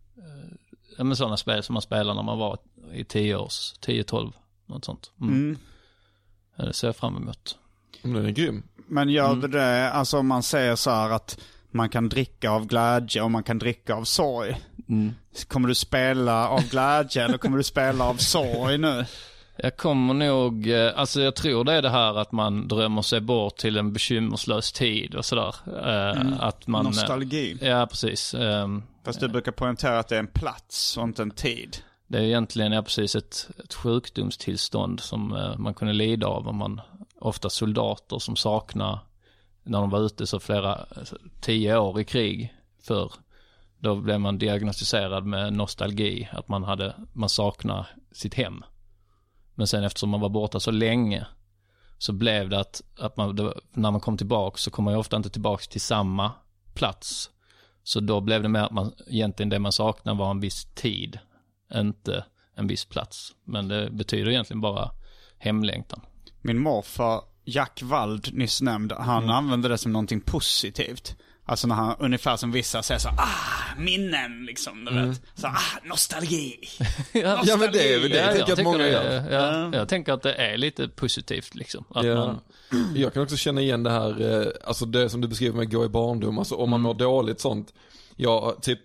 eh, med sådana spel som man spelar när man var i tio års, tio tolv, något sånt. Mm. Mm. Det ser jag fram emot. Den är grym. Men gör mm. det, alltså om man säger så här att man kan dricka av glädje och man kan dricka av sorg. Mm. Kommer du spela av glädje eller kommer du spela av sorg nu? Jag kommer nog, alltså jag tror det är det här att man drömmer sig bort till en bekymmerslös tid och sådär. Mm. Att man, nostalgi. Ja, precis. Fast du brukar poängtera att det är en plats och inte en tid. Det är egentligen ja, precis ett, ett sjukdomstillstånd som eh, man kunde lida av om man, ofta soldater som saknar, när de var ute så flera, alltså, tio år i krig för då blev man diagnostiserad med nostalgi, att man hade, man saknar sitt hem. Men sen eftersom man var borta så länge så blev det att, att man, det, när man kom tillbaka så kom man ju ofta inte tillbaka till samma plats. Så då blev det mer att man, egentligen det man saknar var en viss tid, inte en viss plats. Men det betyder egentligen bara hemlängtan. Min morfar Jack Wald, nyss nämnd, han mm. använde det som någonting positivt. Alltså när han, ungefär som vissa säger så, ah, minnen liksom, du mm. vet. Så, ah, nostalgi. ja, nostalgi. Ja, men det är väl det. Jag, jag, tänker att många gör. Ja, mm. Jag tänker att det är lite positivt liksom. Att ja. man... Jag kan också känna igen det här, alltså det som du beskriver med att gå i barndom. Alltså om man mår dåligt sånt. Jag typ,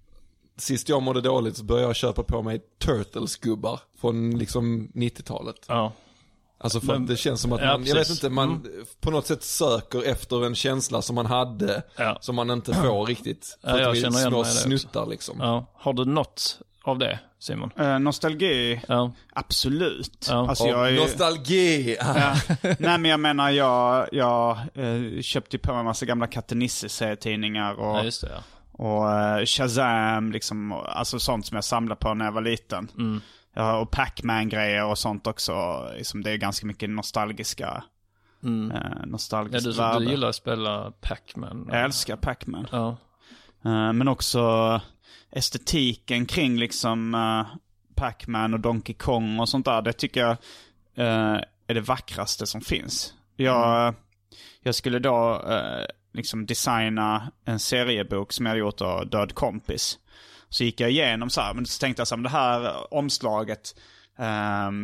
sist jag mådde dåligt så började jag köpa på mig Turtles-gubbar från liksom nittiotalet. Ja. Alltså för men, att det känns som att ja, man, jag vet inte, man mm. på något sätt söker efter en känsla som man hade, ja. som man inte får riktigt. För ja, jag att vi känner igen mig snuttar liksom. Ja. Har du något av det, Simon? Uh, nostalgi? Ja. Absolut. Ja. Alltså, jag är... Nostalgi! ja. Nej, men jag menar, jag, jag uh, köpte på mig en massa gamla Katte Nisse-tidningar och... Ja, just det, ja. Och uh, Shazam, liksom, alltså sånt som jag samlade på när jag var liten. Mm. Ja, och Pac-Man-grejer och sånt också. Liksom, det är ganska mycket nostalgiska mm. uh, nostalgiskt ja, du, värde. Du gillar att spela Pac-Man. Jag älskar Pac-Man. Ja. Uh, men också estetiken kring liksom uh, Pac-Man och Donkey Kong och sånt där. Det tycker jag uh, är det vackraste som finns. Jag, mm. jag skulle då... Uh, liksom designa en seriebok som jag hade gjort av Död kompis. Så gick jag igenom så här, men så tänkte jag så här, det här omslaget um...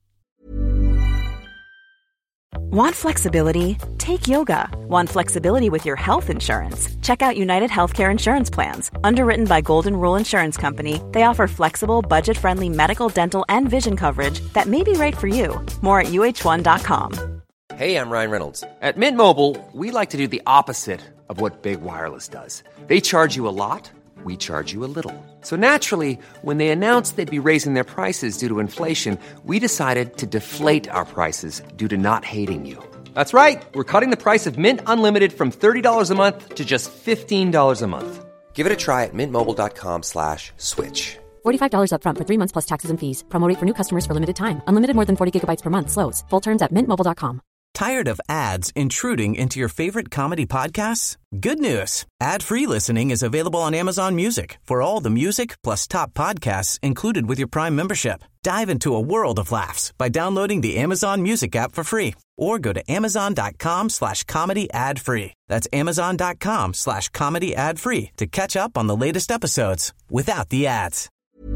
Want flexibility? Take yoga. Want flexibility with your health insurance? Check out United Healthcare Insurance Plans. Underwritten by Golden Rule Insurance Company, they offer flexible, budget-friendly medical, dental, and vision coverage that may be right for you. More at U H one dot com. Hey, I'm Ryan Reynolds. At Mint Mobile, we like to do the opposite of what Big Wireless does. They charge you a lot, we charge you a little. So naturally, when they announced they'd be raising their prices due to inflation, we decided to deflate our prices due to not hating you. That's right. We're cutting the price of Mint Unlimited from thirty dollars a month to just fifteen dollars a month. Give it a try at mintmobile.com slash switch. forty-five dollars up front for three months plus taxes and fees. Promo rate for new customers for limited time. Unlimited more than forty gigabytes per month slows. Full terms at mint mobile dot com. Tired of ads intruding into your favorite comedy podcasts? Good news. Ad-free listening is available on Amazon Music for all the music plus top podcasts included with your Prime membership. Dive into a world of laughs by downloading the Amazon Music app for free or go to amazon.com slash comedy ad free. That's amazon.com slash comedy ad free to catch up on the latest episodes without the ads.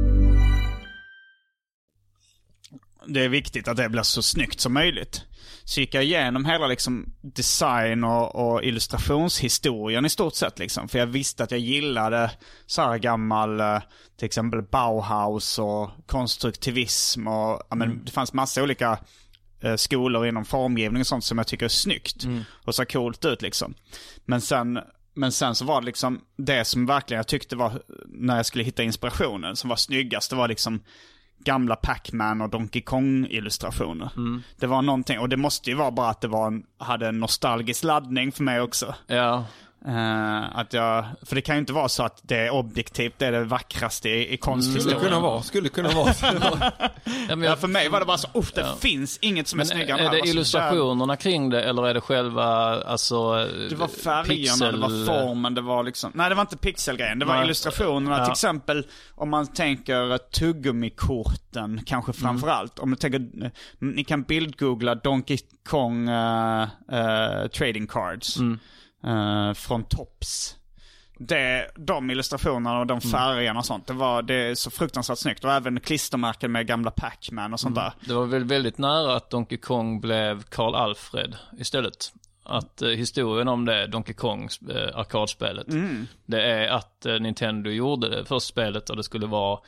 Det är viktigt att det blir så snyggt som möjligt. Så gick jag igenom hela liksom design och, och illustrationshistorien i stort sett liksom. För jag visste att jag gillade så här gammal, till exempel Bauhaus och konstruktivism och ja, men, det fanns massa olika eh, skolor inom formgivning och sånt som jag tycker är snyggt mm. och så coolt ut liksom. Men sen Men sen så var det liksom det som verkligen jag tyckte var, när jag skulle hitta inspirationen, som var snyggast, det var liksom gamla Pac-Man och Donkey Kong-illustrationer. Mm. Det var någonting, och det måste ju vara bara att det var en, hade en nostalgisk laddning för mig också. Ja. Uh, att jag, för det kan ju inte vara så att det är objektivt, det är det vackraste i, i konsthistorien. Skulle kunna vara, skulle kunna vara. ja, men jag, ja, för mig var det bara så, uff, det ja. finns inget som men är snyggare. Är det illustrationerna där kring det, eller är det själva, alltså det var färgerna, pixel... det var formen, det var liksom, nej det var inte pixelgrejen, det var nej. illustrationerna, ja. till exempel om man tänker tuggummikorten kanske framförallt, mm. om du tänker, ni kan bildgoogla Donkey Kong uh, uh, trading cards. Mm. Uh, från Tops. Det, de illustrationerna och de färgerna och sånt, det var det är så fruktansvärt snyggt. Och även klistermärken med gamla Pac-Man och sånt mm. där. Det var väl väldigt nära att Donkey Kong blev Karl Alfred istället. Att uh, historien om det, Donkey Kongs uh, arkadspelet, mm. det är att uh, Nintendo gjorde det första spelet, och det skulle vara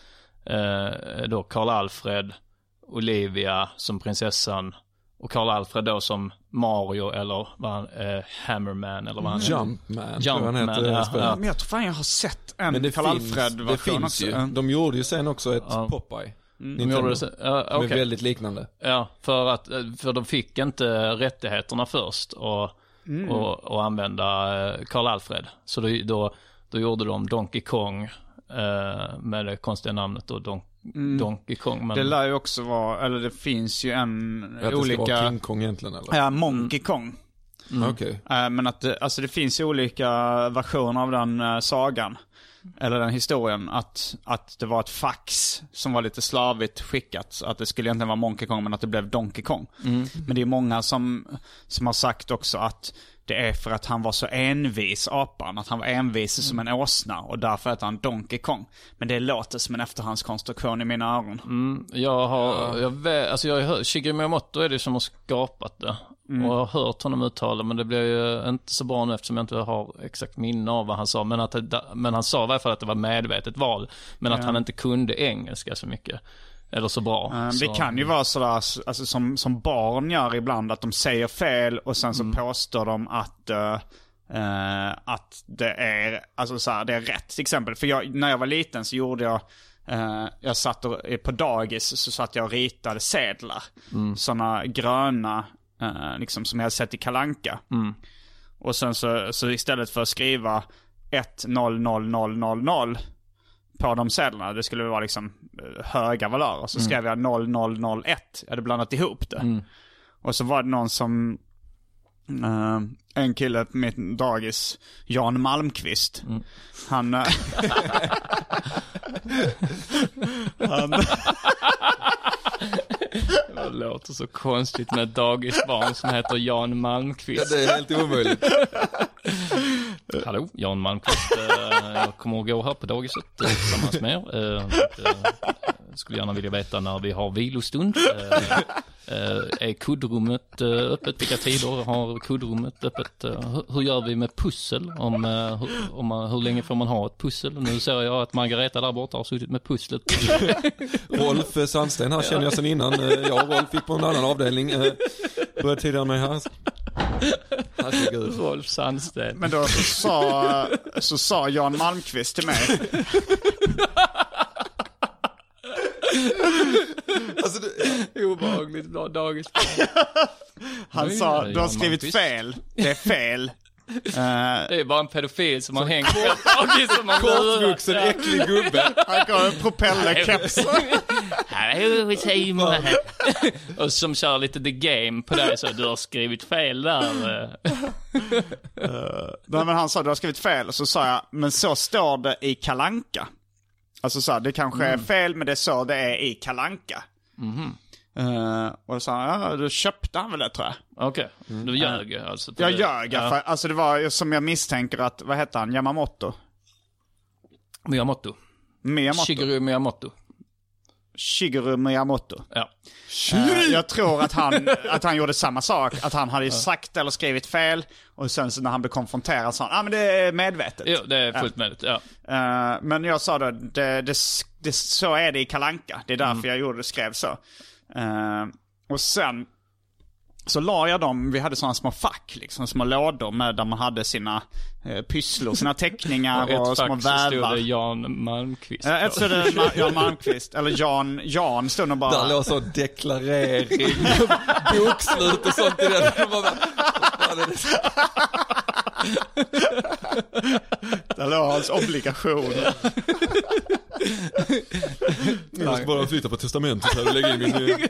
uh, då Karl Alfred, Olivia som prinsessan och Karl Alfred då som Mario, eller vad han, eh, Hammerman eller vad han Jumpman. Jumpman, heter, ja, ja. Men jag tror fan jag har sett en Karl Alfred. Det finns ju. De gjorde ju sen också ett ja. Popeye. Mm. De gjorde det sen, ja, okay. De är väldigt liknande. Ja, för att för de fick inte rättigheterna först och mm. och, och använda Karl Alfred. Så då, då då gjorde de Donkey Kong eh, med det konstiga namnet då, Don, mm. Donkey Kong. Men... Det lär ju också vara, eller det finns ju en att olika... Det ska vara King Kong egentligen, eller? Ja, Monkey Kong. Mm. Okej. Okay. Uh, men att det, alltså det finns ju olika versioner av den uh, sagan. Eller den historien. Att, att det var ett fax som var lite slavigt skickat. Att det skulle egentligen vara Monkey Kong, men att det blev Donkey Kong. Mm. Men det är många som, som har sagt också att det är för att han var så envis, apan. Att han var envis som en åsna. Och därför heter han Donkey Kong. Men det låter som en efterhandskonstruktion i mina öron. Mm, jag har, jag vet, alltså jag har hört, Shigeru Miyamoto är det som har skapat det. Mm. Och jag har hört honom uttala, men det blev ju inte så bra nu eftersom jag inte har exakt minne av vad han sa. Men, att det, men han sa i alla fall att det var medvetet val. Men att ja. han inte kunde engelska så mycket. Eller så bra. Mm, så. Det kan ju vara sådär, alltså, som, som barn gör ibland, att de säger fel och sen så mm. påstår de att, uh, uh, att det är, alltså så här, det är rätt. Till exempel, för jag, när jag var liten så gjorde jag, uh, jag satt och, på dagis så satt jag och ritade sedlar. Mm. Sådana gröna, uh, liksom som jag hade sett i Kalle Anka. Mm. Och sen så, så istället för att skriva ett noll noll noll noll noll på de sedlarna, det skulle vara liksom höga valörer, så skrev mm. jag noll noll noll ett. Jag hade blandat ihop det. Mm. Och så var det någon som uh, en kille på mitt dagis, Jan Malmqvist. Mm. Han uh, han det låter så konstigt med ett dagisbarn som heter Jan Malmqvist. Ja, det är helt omöjligt. Hallå, Jan Malmqvist. Jag kommer att gå här på dagiset tillsammans med er. Jag skulle gärna vilja veta när vi har vilostund. Är kuddrummet öppet? Vilka tider har kuddrummet öppet? Hur gör vi med pussel? Om, om man, hur länge får man ha ett pussel? Nu ser jag att Margareta där borta har suttit med pusslet. Rolf Sandsten här känner jag sedan innan. Jag och Rolf fick på en annan avdelning. Började tidigare med här. Rolf Sandsten. Men då så sa, så sa Jan Malmqvist till mig. Alltså det är obehagligt bra dagis. Han sa, du har skrivit fel. Det är fel. Det är bara en pedofil som har hängt tagit som man kortvuxen, äcklig gubbe. Han går en propellerkeps. Hallå, Simon. Och som kör lite the game på det, så du har skrivit fel där. uh, men han sa, du har skrivit fel. Och så sa jag, men så står det i Kalanka. Alltså så här, det kanske mm. är fel, men det är så det är i Kalanka. Mm. Uh, och så sa ja, du köpte han väl det, tror jag. Okej, okay. mm. du ljög uh, alltså. Jag det. ljög, ja. För, alltså det var som jag misstänker att, vad heter han, Yamamoto? Miyamoto. Miyamoto. Shigeru Miyamoto. Shigeru Miyamoto. Ja. Uh, jag tror att han, att han gjorde samma sak. Att han hade sagt eller skrivit fel. Och sen så när han blev konfronterad sa han, ja ah, men det är medvetet. Jo, det är fullt medvetet, ja. Uh, men jag sa då, det, det, det, så är det i Kalanka. Det är därför mm. jag gjorde det, skrev så. Uh, och sen så la jag dem, vi hade sådana små fack, liksom, små lådor med där man hade sina eh, pysslor, sina teckningar och, och små vävar. Stod det Jan Malmqvist. Uh, ett stod det Ma- Jan Malmqvist, eller Jan, Jan stod nog bara... Där låg så deklarering, bokslut och sånt i den. Där låg hans obligation. Jag måste bara flytta på testamentet här och lägga in min...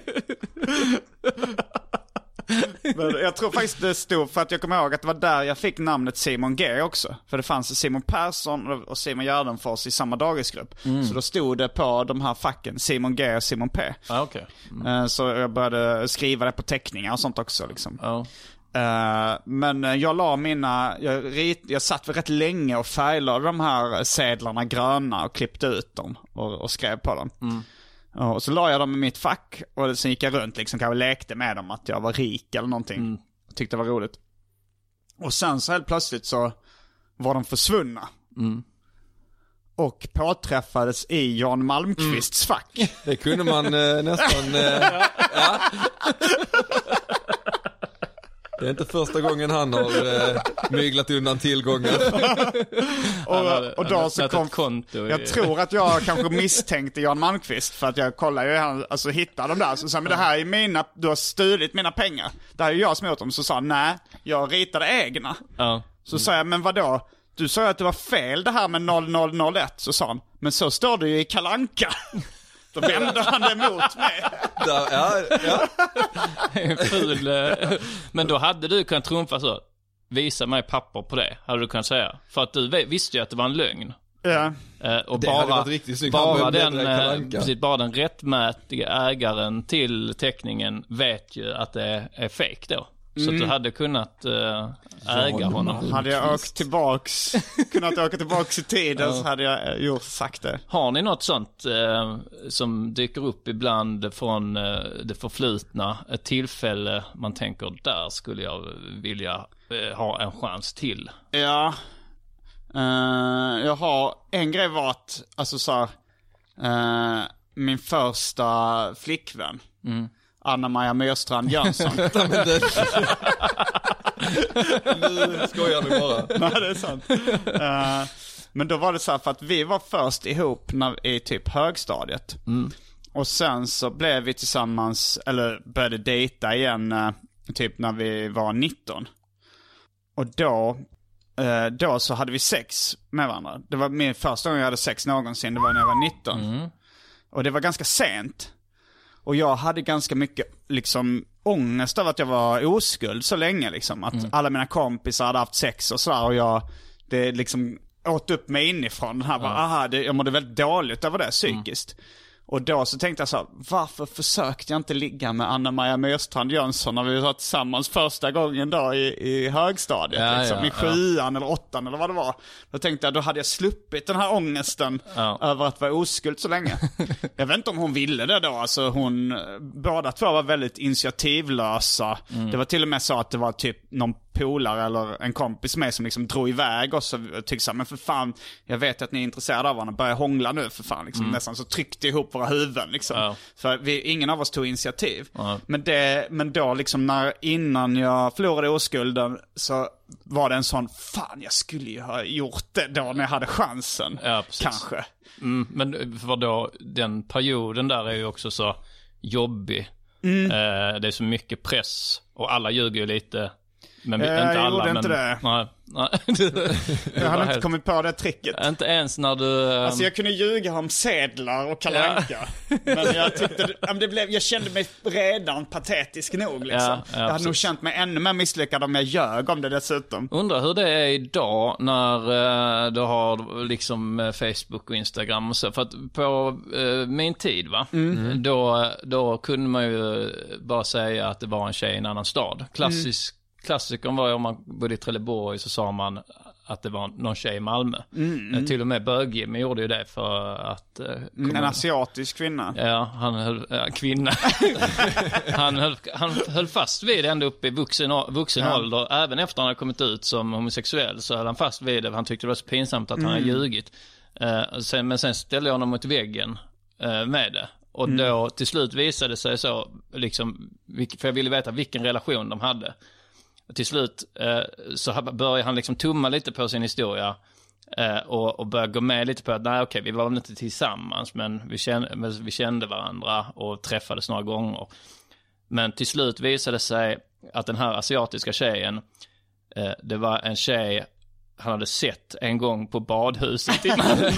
Men jag tror faktiskt det stod, för att jag kommer ihåg att det var där jag fick namnet Simon G också. För det fanns Simon Persson och Simon Gärdenfors i samma dagisgrupp. Mm. Så då stod det på de här facken Simon G och Simon P. Ah, okay. mm. Så jag började skriva det på teckningar och sånt också liksom. Oh. Uh, men jag la mina, jag, rit, jag satt rätt länge och färglade de här sedlarna gröna och klippte ut dem och, och skrev på dem. Mm. Och så la jag dem i mitt fack och sen gick jag runt liksom, kanske lekte med dem att jag var rik eller någonting. Mm. Tyckte det var roligt. Och sen så helt plötsligt så var de försvunna. Mm. Och påträffades i Jan Malmqvists mm. fack. Det kunde man eh, nästan... Eh, ja. Det är inte första gången han har eh, myglat undan tillgångar. och, och då så kom... konto i... Jag tror att jag kanske misstänkte Jan Malmqvist. För att jag kollade ju, han, alltså hittade dem där. Så sa men det här är mina, du har stulit mina pengar. Det här är jag som gjort dem. Så sa han, nej, jag ritade egna. Ja. Så mm. sa jag, men vadå? Du sa ju att det var fel det här med noll noll noll ett. Så sa han, men så står det ju i Kalanka. Då vände han det emot mig. Da, ja, ja. Ful. Men då hade du kunnat trumfa så. Visa mig papper på det, hade du kunnat säga. För att du visste ju att det var en lögn. Ja. Och det bara, riktigt bara, den, precis, bara den rättmätiga ägaren till teckningen vet ju att det är fake då. Så mm. att du hade kunnat äh, äga ja, honom. Hade jag åkt tillbaks, kunnat åka tillbaks i tiden ja. Så hade jag gjort sagt det. Har ni något sånt äh, som dyker upp ibland från äh, det förflutna? Ett tillfälle man tänker, där skulle jag vilja äh, ha en chans till. Ja. Uh, jag har en grej var att, alltså så uh, min första flickvän. Mm. Anna-Maja Myrstrand Jönsson. Nu skojar du bara. Nej, det är sant. Uh, men då var det så här, för att vi var först ihop när, i typ högstadiet. Mm. Och sen så blev vi tillsammans, eller började dejta igen uh, typ när vi var nitton. Och då, uh, då så hade vi sex med varandra. Det var min första gång jag hade sex någonsin, det var när jag var nitton. Mm. Och det var ganska sent. Och jag hade ganska mycket liksom ångest av att jag var oskuld så länge liksom. Att mm. alla mina kompisar hade haft sex och sådär. Och jag, det liksom åt upp mig inifrån. Den här, bara, aha, det, jag mådde väldigt dåligt över det psykiskt. Mm. Och då så tänkte jag så här, varför försökte jag inte ligga med Anna-Maja Myrstrand Jönsson när vi var tillsammans första gången då i, i högstadiet, ja, liksom, ja, i sjuan ja. eller åttan eller vad det var. Då tänkte jag, då hade jag sluppit den här ångesten ja. över att vara oskuld så länge. Jag vet inte om hon ville det då, alltså hon, båda två var väldigt initiativlösa. Mm. Det var till och med så att det var typ någon polare eller en kompis med som liksom drog iväg och så tyckte så här, men för fan, jag vet att ni är intresserade av varandra, börja hångla nu för fan liksom. Mm. Nästan så tryckte ihop våra huvuden liksom. Ja. För vi, ingen av oss tog initiativ. Ja. Men, det, men då liksom när, innan jag förlorade oskulden så var det en sån, fan jag skulle ju ha gjort det då när jag hade chansen. Ja, kanske. Mm, men för då, den perioden där är ju också så jobbig. Mm. Eh, det är så mycket press och alla ljuger ju lite Men vi, Eh, inte jag alla, gjorde men... inte det. Nej, nej. Jag hade inte helt... kommit på det tricket. Inte ens när du... Um... Alltså jag kunde ljuga om sedlar och Kalle Anka. Ja. Men jag tyckte, det blev, jag kände mig redan patetisk nog liksom. Ja, ja, jag hade precis. nog känt mig ännu mer misslyckad om jag ljög om det dessutom. Undrar hur det är idag när uh, du har liksom uh, Facebook och Instagram och så. För att på uh, min tid va, mm. då, då kunde man ju bara säga att det var en tjej i en annan stad. Klassisk mm. Klassikern var ju om man bodde i Trelleborg så sa man att det var någon tjej i Malmö. Mm, mm. Till och med Bög-Jimmy gjorde ju det för att... Uh, en asiatisk kvinna. Ja, han höll... Ja, kvinna. han, höll, han höll fast vid det ända upp i vuxen, vuxen ja. ålder. Även efter han hade kommit ut som homosexuell så höll han fast vid det. Han tyckte det var så pinsamt att mm. han hade ljugit. Uh, sen, men sen ställde jag honom mot väggen uh, med det. Och mm. då till slut visade det sig så, liksom, för jag ville veta vilken relation de hade. Till slut eh, så började han liksom tumma lite på sin historia eh, och, och började gå med lite på att nej okej, vi var inte tillsammans men vi kände, men vi kände varandra och träffades några gånger. Men till slut visade det sig att den här asiatiska tjejen eh, det var en tjej han hade sett en gång på badhuset i Malmö.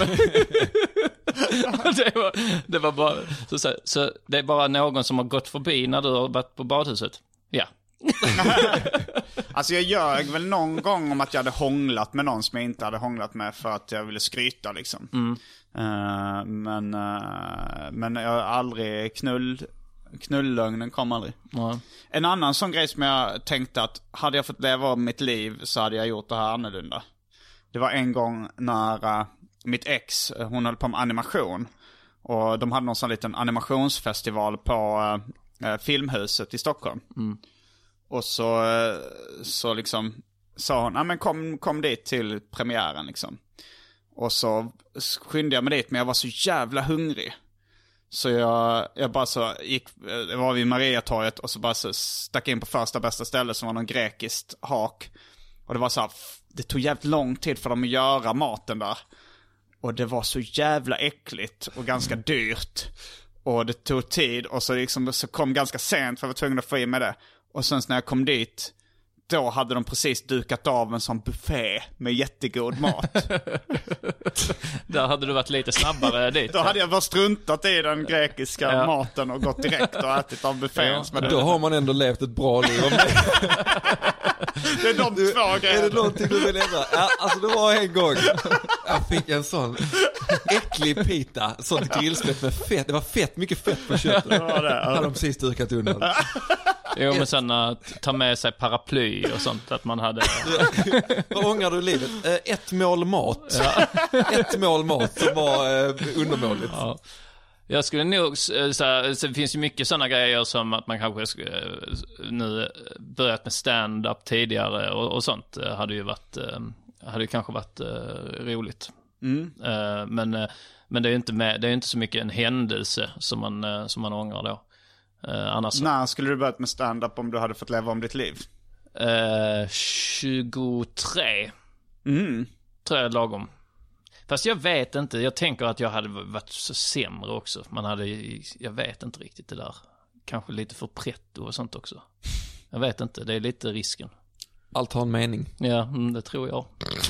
det, var, det var bara så, så, så det är bara någon som har gått förbi när du har varit på badhuset. Ja. Alltså jag ljög väl någon gång om att jag hade hånglat med någon som jag inte hade hånglat med för att jag ville skryta liksom. Mm. Uh, men uh, men jag har aldrig knull knullögnen kom aldrig. Mm. En annan sån grej som jag tänkte att hade jag fått leva av mitt liv så hade jag gjort det här annorlunda. Det var en gång när uh, mitt ex, hon höll på med animation och de hade någon sån liten animationsfestival på uh, Filmhuset i Stockholm. Mm. Och så, så liksom sa hon, ja men kom, kom dit till premiären liksom. Och så skyndade jag mig dit, men jag var så jävla hungrig. Så jag, jag bara så gick, det var vid Mariatorget och så bara så stack in på första bästa ställe som var någon grekiskt hak. Och det var så här, det tog jävligt lång tid för dem att göra maten där. Och det var så jävla äckligt och ganska dyrt. Och det tog tid och så, liksom, så kom ganska sent för jag var tvungen att få i mig det. Och sen när jag kom dit, då hade de precis dukat av en sån buffé med jättegod mat. Där hade du varit lite snabbare dit. Då hade jag bara struntat i den grekiska ja. maten och gått direkt och ätit av buffén. Ja. Då har man ändå levt ett bra liv. Det är de du, två grejerna. Är det någonting du vill ändra? Ja, alltså det var en gång jag fick en sån äcklig pita, sånt grillspett med fett. Det var fett, mycket fett på köttet. Det var det. Ja. Hade de precis dukat undan. Jo, men sen att ta med sig paraply och sånt att man hade... Vad ångrar du i livet? Ett mål mat. Ja. Ett mål mat som var eh, undermåligt. Ja. Jag skulle nog säga, så det finns ju mycket sådana grejer som att man kanske skulle, nu börjat med stand-up tidigare och, och sånt hade ju varit, hade ju kanske varit uh, roligt. Mm. Uh, men, men det är ju inte med, det är inte så mycket en händelse som man, uh, som man ångrar då. Uh, annars... När skulle du börjat med stand-up om du hade fått leva om ditt liv? Uh, tjugotre Mm. Tror jag är lagom. Fast jag vet inte, jag tänker att jag hade varit så sämre också. Man hade, jag vet inte riktigt det där. Kanske lite för pretto och sånt också. Jag vet inte, det är lite risken. Allt har en mening. Ja, det tror jag.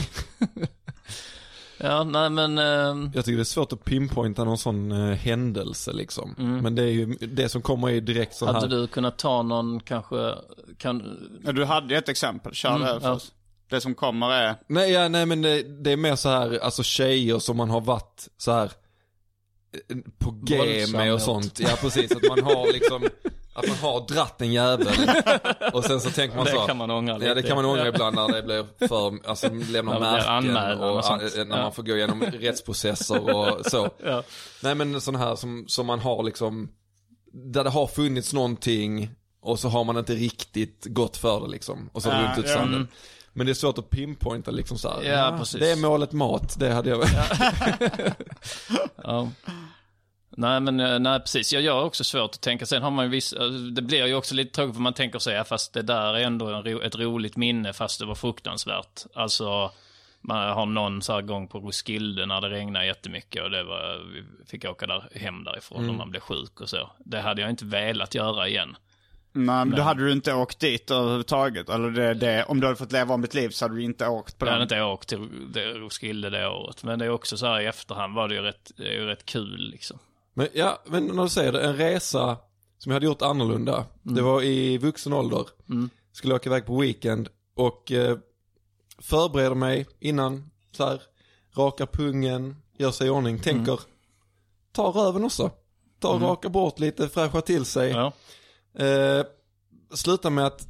Ja, nej men... Uh... Jag tycker det är svårt att pinpointa någon sån uh, händelse liksom. Mm. Men det är ju det som kommer är direkt sån hade här... Hade du kunnat ta någon kanske... Kan... Ja, du hade ett exempel, kör mm, det här ja. först. Det som kommer är... Nej, ja, nej men det, det är mer så här, alltså tjejer som man har varit så här på G med och sånt. Ja, precis. Att man har liksom, att man har dratt en jävel. Och sen så tänker man det så. Det kan man ångra lite. Ja, det kan man ångra ibland när det blir för, alltså lämnar märken och, och när ja. man får gå igenom rättsprocesser och så. Ja. Nej, men sån här som, som man har liksom, där det har funnits någonting och så har man inte riktigt gått för det liksom. Och så har det runt ut sanden. Mm. Men det är svårt att pinpointa liksom så här. Ja, precis. Det är målet mat, det hade jag. Ja. Ja. Nej, men nej, precis. Jag gör också svårt att tänka. Sen har man ju viss, det blir ju också lite tråkigt för man tänker sig, ja, fast det där är ändå en ro, ett roligt minne fast det var fruktansvärt. Alltså, man har någon så här gång på Roskilde när det regnade jättemycket och det var, vi fick åka där, hem därifrån mm. och man blev sjuk och så. Det hade jag inte velat göra igen. Nej, men då hade du inte åkt dit överhuvudtaget. Eller det, det, om du hade fått leva om ditt liv så hade du inte åkt på den. Jag den. hade inte åkt till det, Roskilde det året. Men det är också så här i efterhand var det ju rätt, det är ju rätt kul liksom. Men ja, men när du säger det, en resa som jag hade gjort annorlunda. Mm. Det var i vuxen ålder. Mm. Skulle åka iväg på weekend och eh, förbereder mig innan så här, rakar pungen, gör sig i ordning, tänker mm. ta röven också. Ta och mm. raka bort lite, fräscha till sig. Ja. Eh, sluta med att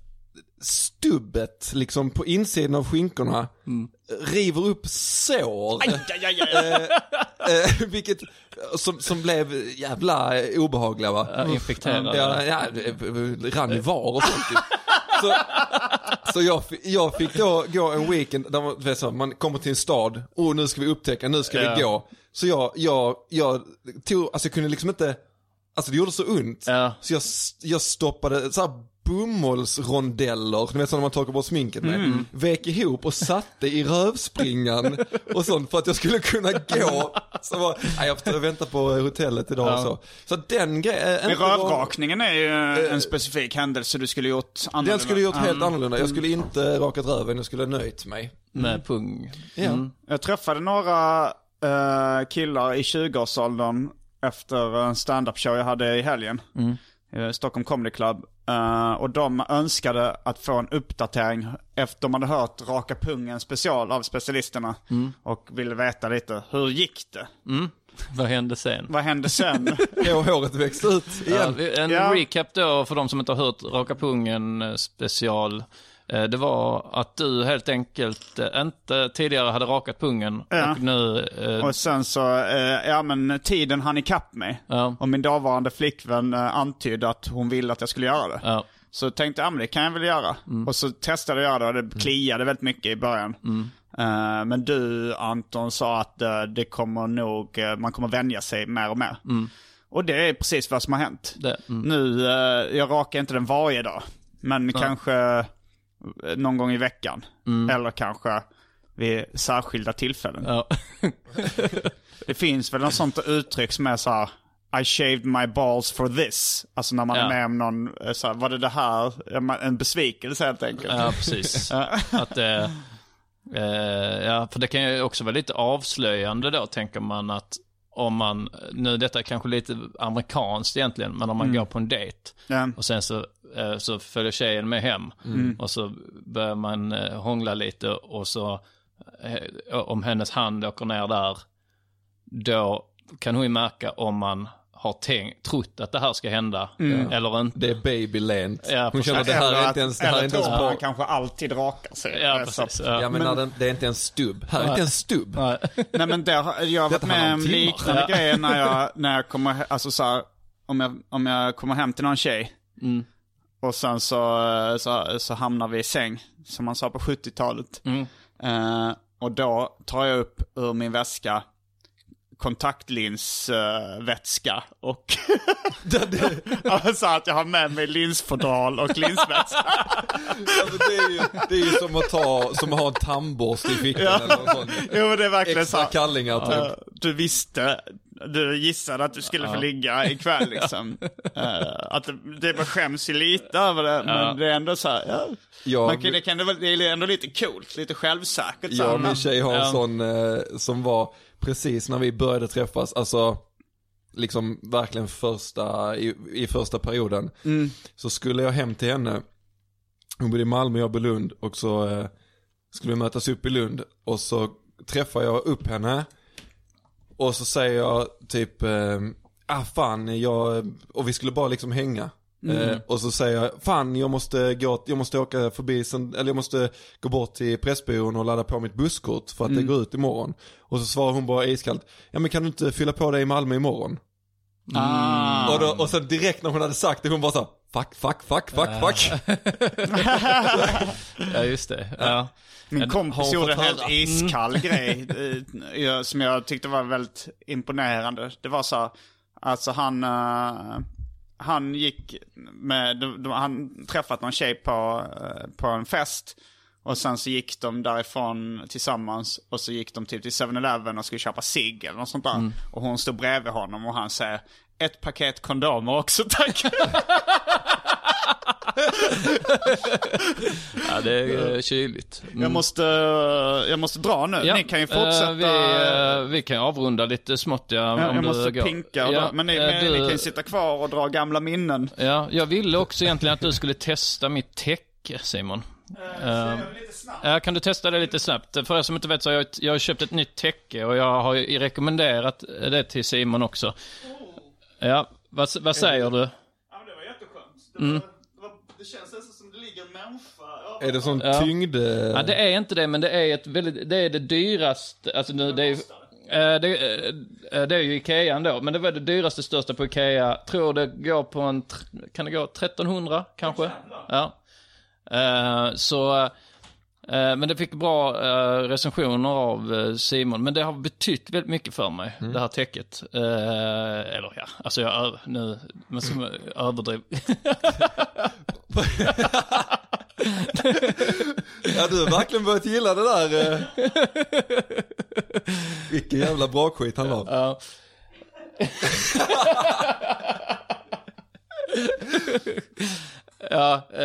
stubbet liksom på insidan av skinkorna mm. river upp sår. Aj, aj, aj, aj. Eh, eh, vilket som, som blev jävla obehagliga, va? Ja, infekterade. Ja, ja, rann i var och sånt. Så, så jag, jag fick då gå en weekend där man, vet så, man kommer till en stad och nu ska vi upptäcka, nu ska ja. vi gå. Så jag, jag, jag tog, alltså jag kunde liksom inte, alltså det gjorde så ont. Ja. Så jag, jag stoppade så här bomullsrondeller, ni vet så när man torkar bort sminket med, mm. vek ihop och satte i rövspringan och sånt för att jag skulle kunna gå. Så var, nej, jag får vänta på hotellet idag ja. och så. Så den grejen... Rövrakningen är ju en specifik händelse du skulle gjort annorlunda. Den skulle gjort helt mm. annorlunda. Jag skulle inte rakat röven, jag skulle nöjt mig. Mm. Med pung. Mm. Ja. Jag träffade några uh, killar i tjugoårsåldern efter en stand-up show jag hade i helgen. Mm. I Stockholm Comedy Club. Uh, och de önskade att få en uppdatering efter de hade hört Raka Pungen special av specialisterna mm. och ville veta lite, hur gick det? Mm. Vad hände sen? Vad hände sen? Ja, håret växte ut igen. Ja, en ja. recap då för de som inte har hört Raka Pungen special. Det var att du helt enkelt inte tidigare hade rakat pungen ja. och nu... Eh... Och sen så, eh, ja men tiden hann ikapp mig. Ja. Och min dåvarande flickvän eh, antydde att hon ville att jag skulle göra det. Ja. Så tänkte jag, ja men det kan jag väl göra. Mm. Och så testade jag det och det kliade väldigt mycket i början. Mm. Eh, men du, Anton, sa att eh, det kommer nog, eh, man kommer vänja sig mer och mer. Mm. Och det är precis vad som har hänt. Det, mm. Nu, eh, jag rakar inte den varje dag. Men ja. kanske... någon gång i veckan. Mm. Eller kanske vid särskilda tillfällen. Ja. Det finns väl något sånt uttryck som är så här: I shaved my balls for this. Alltså när man ja. är med om någon så här, var det det här en besvikelse helt enkelt. Ja, precis. Att eh, eh, ja, för det kan ju också vara lite avslöjande då, tänker man, att om man, nu detta är kanske lite amerikanskt egentligen, men om man mm. går på en dejt ja. och sen så, eh, så följer tjejen med hem mm. och så börjar man eh, hångla lite och så eh, om hennes hand åker ner där, då kan hon ju märka om man har tänkt, trott att det här ska hända mm. eller inte. Det är babylänt. Ja, hon känner att det här är inte ens, det här är inte ens bra. Man kanske alltid rakar sig. Ja, precis. Ja, ja men, men det, det är inte en stubb. Här är inte en stubb. Nej, Nej men det, jag har varit med om liknande ja. grejer när jag, när jag kommer, alltså så här, om jag, om jag kommer hem till någon tjej mm. och sen så, så, så hamnar vi i säng, som man sa på sjuttiotalet. Mm. Uh, och då tar jag upp ur min väska kontaktlinsvätska uh, och alltså att jag har med mig linsfodral och linsvätska. Alltså det är ju, det är ju som att ta, som att ha en tandborst i fickan ja. eller något sånt. Jo, men det är verkligen extra så. Kallingar typ. Uh, du visste, du gissade att du skulle ja. få ligga ikväll liksom. uh, att det, det bara skäms ju lite över det, men ja. det är ändå så här, ja. Ja, man kan, det, kan, det är ändå lite coolt, lite självsäkert. Ja, min tjej har en ja. sån uh, som var precis när vi började träffas, alltså liksom verkligen första i, i första perioden mm. så skulle jag hem till henne. Hon bodde i Malmö, jag bodde i Lund, och så eh, skulle vi mötas upp i Lund och så träffar jag upp henne och så säger jag typ eh, ah fan, jag, och vi skulle bara liksom hänga. Mm. Eh, och så säger jag, fan jag måste gå, jag måste åka förbi sen, eller jag måste gå bort till Pressbyrån och ladda på mitt busskort för att mm. det går ut imorgon. Och så svarar hon bara iskallt, ja men kan du inte fylla på det i Malmö imorgon? Mm. Och, då, och så direkt när hon hade sagt det, hon bara så fuck, fuck, fuck, fuck, fuck. Ja just det, ja. Min kompis gjorde en helt iskall grej uh, som jag tyckte var väldigt imponerande. Det var så, alltså han uh, han gick med, de, de, han träffat någon tjej på, uh, på en fest. Och sen så gick de därifrån tillsammans. Och så gick de typ till seven eleven och skulle köpa cigg eller något sånt där. Mm. Och hon stod bredvid honom och han säger, ett paket kondomer också tack. Ja, det är kyligt. Mm. Jag måste, jag måste dra nu. Ja, Ni kan ju fortsätta. Uh, vi, uh, vi kan avrunda lite smått. Ja, ja, om jag måste går. pinka. Och ja, dra, men ni, uh, men, du, ni kan ju sitta kvar och dra gamla minnen. Ja, jag ville också egentligen att du skulle testa mitt täcke, Simon. Uh, uh, kan du testa det lite snabbt? För er som inte vet så har jag, jag har köpt ett nytt täcke och jag har ju rekommenderat det till Simon också. Oh. Ja, vad, vad säger du? Ja, det var jätteskönt. Det, var, mm. det, var, det känns nästan som det ligger en människa. Är det sån ja. tyngd? Ja, det är inte det, men det är ett väldigt, det är det dyraste, alltså nu, det är äh, det, äh, det är ju Ikea ändå, men det var det dyraste största på Ikea. Tror det går på en, kan det gå trettonhundra kanske? Ja. Uh, så uh, men det fick bra uh, recensioner av uh, Simon, men det har betytt väldigt mycket för mig, mm. det här täcket. Uh, eller ja, alltså jag nu men som överdriv. Ja, du har verkligen börjat gilla det där. Uh... Vilken jävla bra skit han var. Ja. Ja, eh,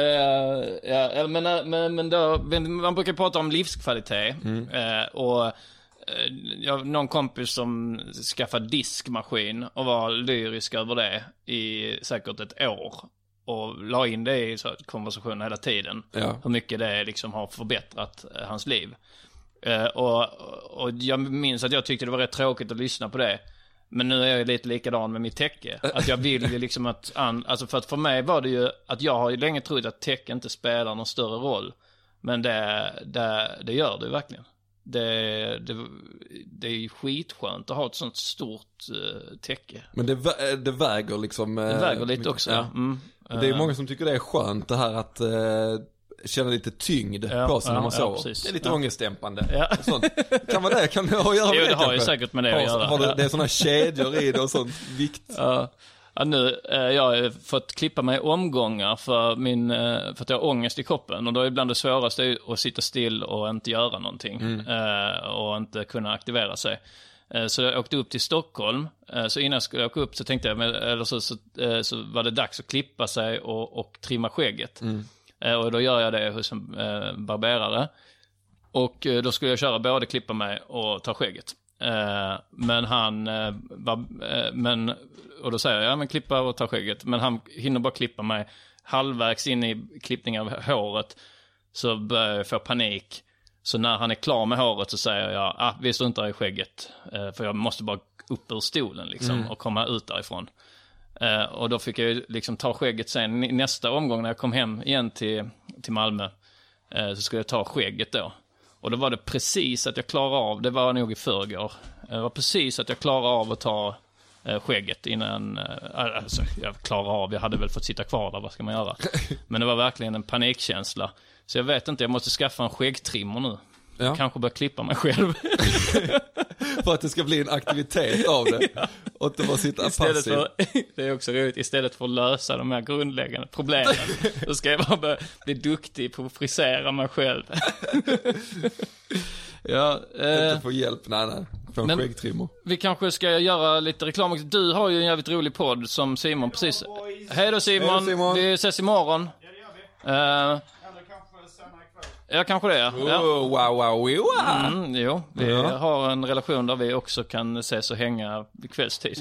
ja men, men, men då, man brukar prata om livskvalitet. Mm. eh, och eh, jag har någon kompis som skaffade diskmaskin och var lyrisk över det i säkert ett år och la in det i så konversationer hela tiden. Ja. Hur mycket det liksom har förbättrat eh, hans liv. eh, och, och jag minns att jag tyckte det var rätt tråkigt att lyssna på det. Men nu är jag lite likadan med mitt täcke. Att jag vill ju liksom att... An, alltså för att för mig var det ju... Att jag har ju länge trott att täcke inte spelar någon större roll. Men det, det, det gör det verkligen. Det, det, det är ju skitskönt att ha ett sånt stort uh, täcke. Men det, det väger liksom... Det väger lite mycket, också, ja. Mm. Det är många som tycker det är skönt det här att... Uh, känna lite tyngd ja, på sig ja, när man ja, sover. Precis. Det är lite ja. ångestdämpande. Ja. Sånt. Kan man det? Kan det ha att göra med jo, det? det har kanske? ju säkert med det har, att göra. Har du, ja. det är sådana kedjor i det och sånt vikt. Ja. Ja, nu, eh, jag har fått klippa mig omgångar för, min, eh, för att jag har ångest i kroppen. Och då är ibland det svåraste att sitta still och inte göra någonting. Mm. Eh, och inte kunna aktivera sig. Eh, så jag åkte upp till Stockholm. Eh, så innan jag skulle åka upp så tänkte jag, eller så, så, eh, så var det dags att klippa sig och, och trimma skägget. Mm. Och då gör jag det hos en eh, barberare. Och eh, då skulle jag köra både klippa mig och ta skägget. Eh, men han eh, bar, eh, men, och då säger jag, ja men klippa och ta skägget. Men han hinner bara klippa mig halvvägs in i klippningen av håret. Så börjar jag få panik. Så när han är klar med håret så säger jag, ah, vi står inte i skägget. Eh, för jag måste bara upp ur stolen liksom, mm. och komma ut därifrån. Uh, och då fick jag liksom ta skägget sen i nästa omgång när jag kom hem igen till, till Malmö. Uh, så skulle jag ta skägget då. Och då var det precis att jag klarade av, det var nog i förrgår. Uh, det var precis att jag klarade av att ta uh, skägget innan, uh, alltså jag klarade av, jag hade väl fått sitta kvar där, vad ska man göra? Men det var verkligen en panikkänsla. Så jag vet inte, jag måste skaffa en skäggtrimmer nu. Ja. Jag kanske börja klippa mig själv. För att det ska bli en aktivitet av det. Ja. Och inte bara sitta passiv. För, det är också roligt, istället för att lösa de här grundläggande problemen så ska jag bara börja bli duktig på att frisera mig själv. Ja, eh, inte få hjälp, nej nej. Från skäggtrimmer. Vi kanske ska göra lite reklam. Du har ju en jävligt rolig podd som Simon precis. Hej då Simon. Hej då, Simon. Vi ses imorgon. Ja, det gör vi. Eh, Senare ikväll. Ja, kanske det. Oh, ja. Wow, wow, wow. Mm, jo, vi ja. har en relation där vi också kan ses och hänga vid kvällstid.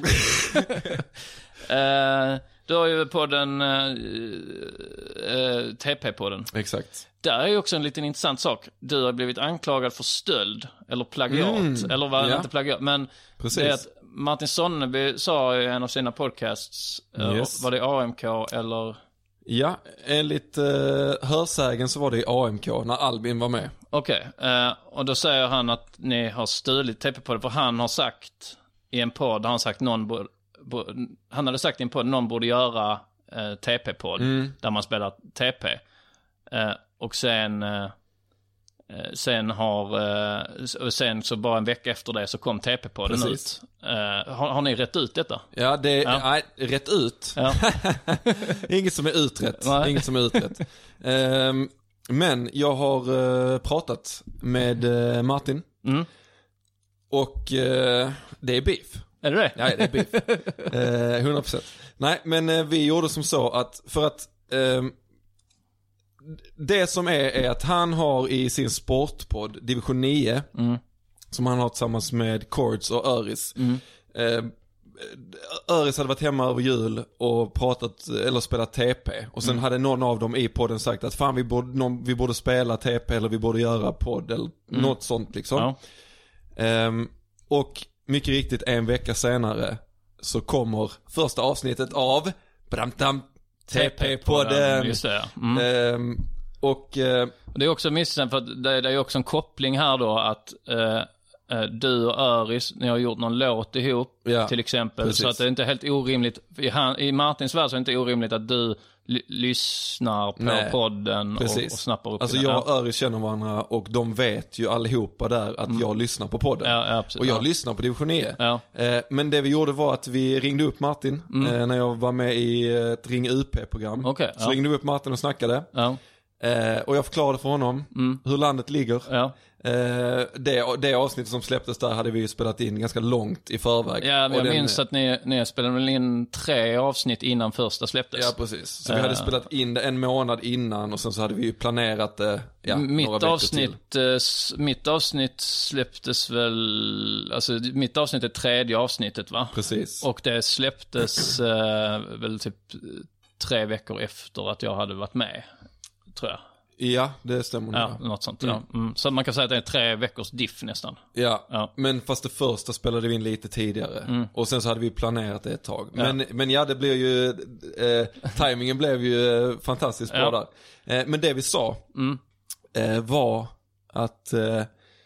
uh, du har ju podden uh, uh, T P-podden. Exakt. Där är ju också en liten intressant sak. Du har blivit anklagad för stöld eller plagiat. Mm. Eller var ja. inte plagiat. Men precis. Det är att Martin Sonneby sa i en av sina podcasts, uh, yes. var det A M K eller... Ja, enligt uh, hörsägen så var det i A M K när Albin var med. Okej, okay. uh, och då säger han att ni har stulit T P-podden. För han har sagt i en podd, han har sagt någon borde, bo, han hade sagt i en podd någon borde göra uh, T P-podd mm. där man spelar T P. Uh, och sen uh, sen har uh, sen så bara en vecka efter det så kom T P-podden ut. Uh, har, har ni rätt ut detta? Ja, det ja. Nej, rätt ut. Ja. Inget som är utrett. Nej. Inget som är utrett. um, men jag har uh, pratat med uh, Martin. Mm. Och uh, det är beef. Är det det? Ja, det är beef. uh, hundra procent. Nej, men uh, vi gjorde som så att för att eh, det som är, är att han har i sin sportpodd Division nio, mm. som han har tillsammans med Kords och Öris. Mm. Eh, Öris hade varit hemma över jul och pratat eller spelat T P. Och sen mm. hade någon av dem i podden sagt att fan vi borde, någon, vi borde spela T P eller vi borde göra podd eller mm. något sånt liksom. Ja. Um, och mycket riktigt en vecka senare så kommer första avsnittet av Bramtam T P-podden. Just det, mm. um, och uh, det är också missen för att det, det är också en koppling här då att uh, du och Öris, ni har gjort någon låt ihop, ja, till exempel. Precis. Så att det är inte helt orimligt i, han, i Martins värld så är det inte orimligt att du l- lyssnar på Nej, podden och, och snappar upp. Alltså jag och Öris känner varandra och de vet ju allihopa där att mm. jag lyssnar på podden. Ja, ja, absolut, och jag ja. lyssnar på Division nio. Ja. eh, Men det vi gjorde var att vi ringde upp Martin mm. eh, när jag var med i ett Ring U P-program. Okay, Så ja. ringde vi upp Martin och snackade. Ja. eh, Och jag förklarade för honom mm. hur landet ligger. Ja. Eh, det, det avsnittet som släpptes där hade vi ju spelat in ganska långt i förväg. Ja, men jag den, minns att ni, ni spelade väl in tre avsnitt innan första släpptes. Ja, precis. Så uh, vi hade spelat in det en månad innan och sen så hade vi ju planerat det ja, mitt några avsnitt till. Mitt avsnitt släpptes väl, alltså mitt avsnitt är tredje avsnittet va? Precis. Och det släpptes uh, väl typ tre veckor efter att jag hade varit med, tror jag. Ja, det stämmer. Ja, något sånt. Mm. Ja. Mm. Så man kan säga att det är tre veckors diff nästan. Ja, ja. Men fast det första spelade vi in lite tidigare. Mm. Och sen så hade vi planerat det ett tag. Ja. Men, men ja, det blev ju eh, timingen blev ju eh, fantastiskt bra ja. där. Eh, men det vi sa mm. eh, var att eh,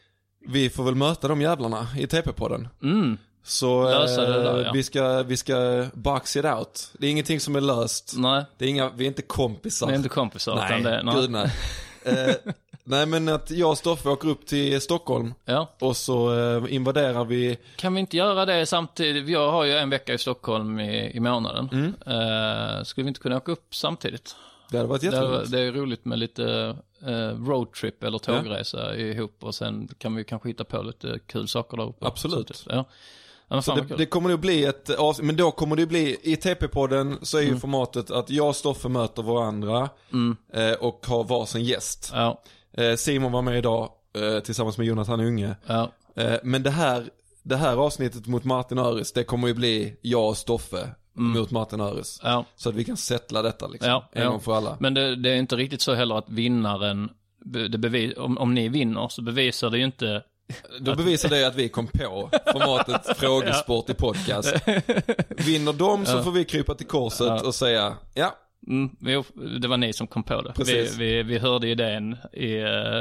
vi får väl möta de jävlarna i T P-podden. Mm. Så eh, där, ja. vi ska vi ska box it out. Det är ingenting som är löst. Nej. Det är inga, vi är inte kompisar. Vi är inte kompisar. Nej, utan det, nej. Gud nej. eh, nej men att jag och Stoffe åker upp till Stockholm. Ja. Och så eh, invaderar vi. Kan vi inte göra det samtidigt? Jag har ju en vecka i Stockholm i, i månaden. Mm. Eh, skulle vi inte kunna åka upp samtidigt? Det hade varit jätteroligt. Det, det är roligt med lite eh, roadtrip eller tågresa ja. ihop. Och sen kan vi kanske hitta på lite kul saker där uppe. Absolut. Ja. Ja, så det, det kommer det att bli ett avsnitt, men då kommer det bli i T P-podden så är ju mm. formatet att jag och Stoffe möter varandra mm. eh, och har varsin gäst. Ja. Eh, Simon var med idag eh, tillsammans med Jonathan Unge. Ja. Eh, men det här, det här avsnittet mot Martin Öris, det kommer ju bli jag och Stoffe mm. mot Martin Öris. Ja. Så att vi kan sätta detta liksom, ja, en ja. gång för alla. Men det, det är inte riktigt så heller att vinnaren, det bevis, om, om ni vinner så bevisar det ju inte. Då bevisar det att vi kom på formatet frågesport ja. i podcast. Vinner de så ja. får vi krypa till korset ja. och säga ja. Mm, vi, det var ni som kom på det. Vi, vi, vi hörde idén i,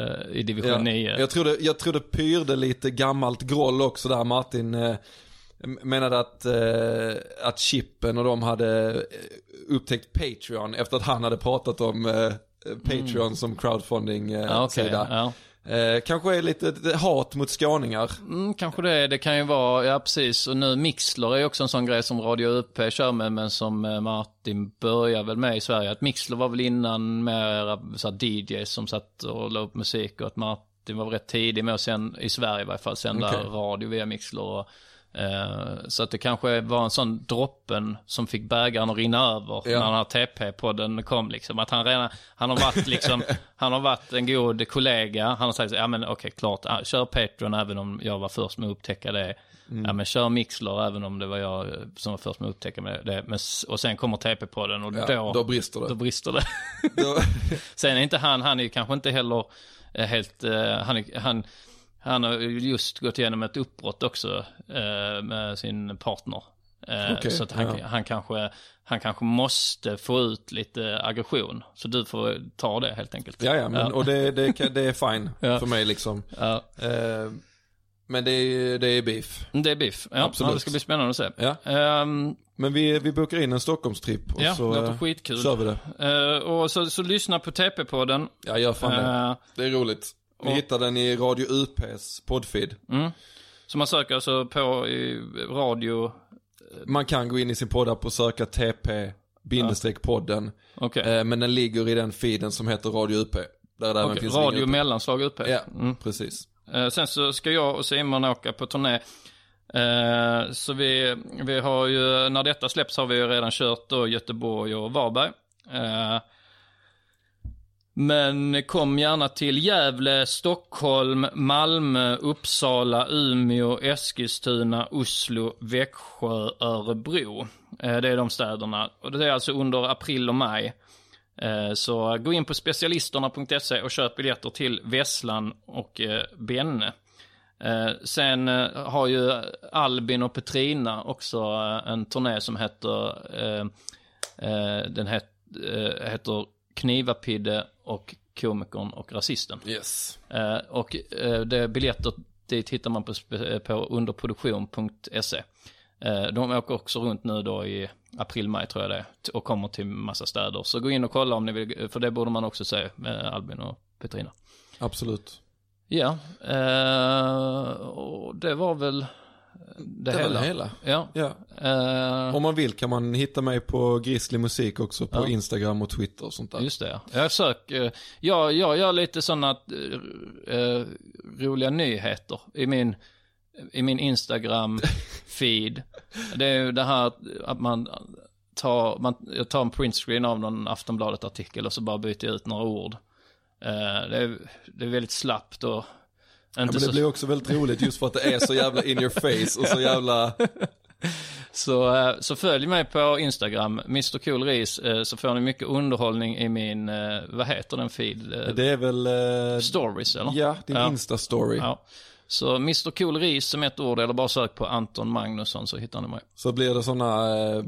i division ja. nio. Jag tror, det, jag tror det pyrde lite gammalt groll också där. Martin eh, menade att, eh, att Chippen och de hade upptäckt Patreon efter att han hade pratat om eh, Patreon mm. som crowdfunding eh, ja, okay. sida. Ja. Eh, kanske är lite hat mot skåningar. Mm, kanske det, det kan ju vara, ja precis. Och nu Mixler är ju också en sån grej som Radio U P kör med, men som Martin börjar väl med i Sverige. Att Mixler var väl innan med så D Js som satt och la upp musik, och att Martin var rätt tidig med att sen i Sverige i varje fall sända okay. radio via Mixler och Uh, så att det kanske var en sån droppen som fick bägaren att rinna över ja. när den här T P-podden kom liksom. Att han redan, han har varit liksom han har varit en god kollega. Han har sagt, ja men okej, okay, klart, uh, kör Patreon även om jag var först med att upptäcka det. Mm. Ja men kör Mixler även om det var jag som var först med att upptäcka det. Men, och sen kommer T P-podden och ja, då, då brister det. Då brister det. Då... Sen är inte han, han är kanske inte heller uh, helt, uh, han är, han Han har just gått igenom ett uppbrott också eh, med sin partner. Eh, okay, så att han, ja. han, kanske, han kanske måste få ut lite aggression. Så du får ta det helt enkelt. Ja, ja, men, ja. och det, det, det är fine ja. för mig liksom. Ja. Eh, men det är, det är beef. Det är beef, ja. Absolut. Ja, det ska bli spännande att se. Ja. Um, men vi, vi bokar in en Stockholmstripp och ja, så det låter skitkul. kör vi det. Uh, och så, så lyssna på T P-podden. Ja, gör fan uh, det. Det är roligt. Vi och, hittar den i Radio U P:s poddfeed. Mm. Så man söker alltså på i radio. Man kan gå in i sin poddapp och söka T P-podden. Ja. Okay. Eh, men den ligger i den feeden som heter Radio U P. Där det okay. finns radio mellanslag U P. Ja, mm. precis. Eh, sen så ska jag och Simon åka på turné. Eh, så vi, vi har ju, när detta släpps har vi ju redan kört då Göteborg och Varberg. Uh, men kom gärna till Gävle, Stockholm, Malmö, Uppsala, Umeå, Eskilstuna, Oslo, Växjö, Örebro. Uh, det är de städerna. Och det är alltså under april och maj. Uh, så gå in på specialisterna punkt se och köp biljetter till Vesslan och uh, Benne. Uh, sen uh, har ju Albin och Petrina också uh, en turné som heter uh, uh, den het, uh, heter Knivapidde och Komikern och Rasisten. Yes. Uh, och uh, det biljetter dit hittar man på, på underproduktion punkt se. Uh, de åker också runt nu då i april-maj tror jag det är, och kommer till massa städer. Så gå in och kolla om ni vill, för det borde man också se med Albin och Petrina. Absolut. Ja, uh, och det var väl det, det hela. Var det hela. Ja. Ja. Uh, Om man vill kan man hitta mig på Grizzly Musik också på ja. Instagram och Twitter och sånt där. Just det, ja. Jag söker, uh, jag, jag gör lite sådana uh, uh, roliga nyheter i min, i min Instagram-feed. Det är ju det här att man tar, man, jag tar en printscreen av någon Aftonbladet-artikel och så bara byter jag ut några ord. Uh, det, är, det är väldigt slappt och ja, men det så... blir också väldigt roligt just för att det är så jävla in your face och så jävla... så, uh, så följ mig på Instagram, mister Cool Ris, uh, så får ni mycket underhållning i min, uh, vad heter den feed? Uh, det är väl... Uh... Stories, eller? Ja, din ja. Insta-story. Ja. Så mister Cool Ris som ett ord, eller bara sök på Anton Magnusson så hittar ni mig. Så blir det såna... Uh...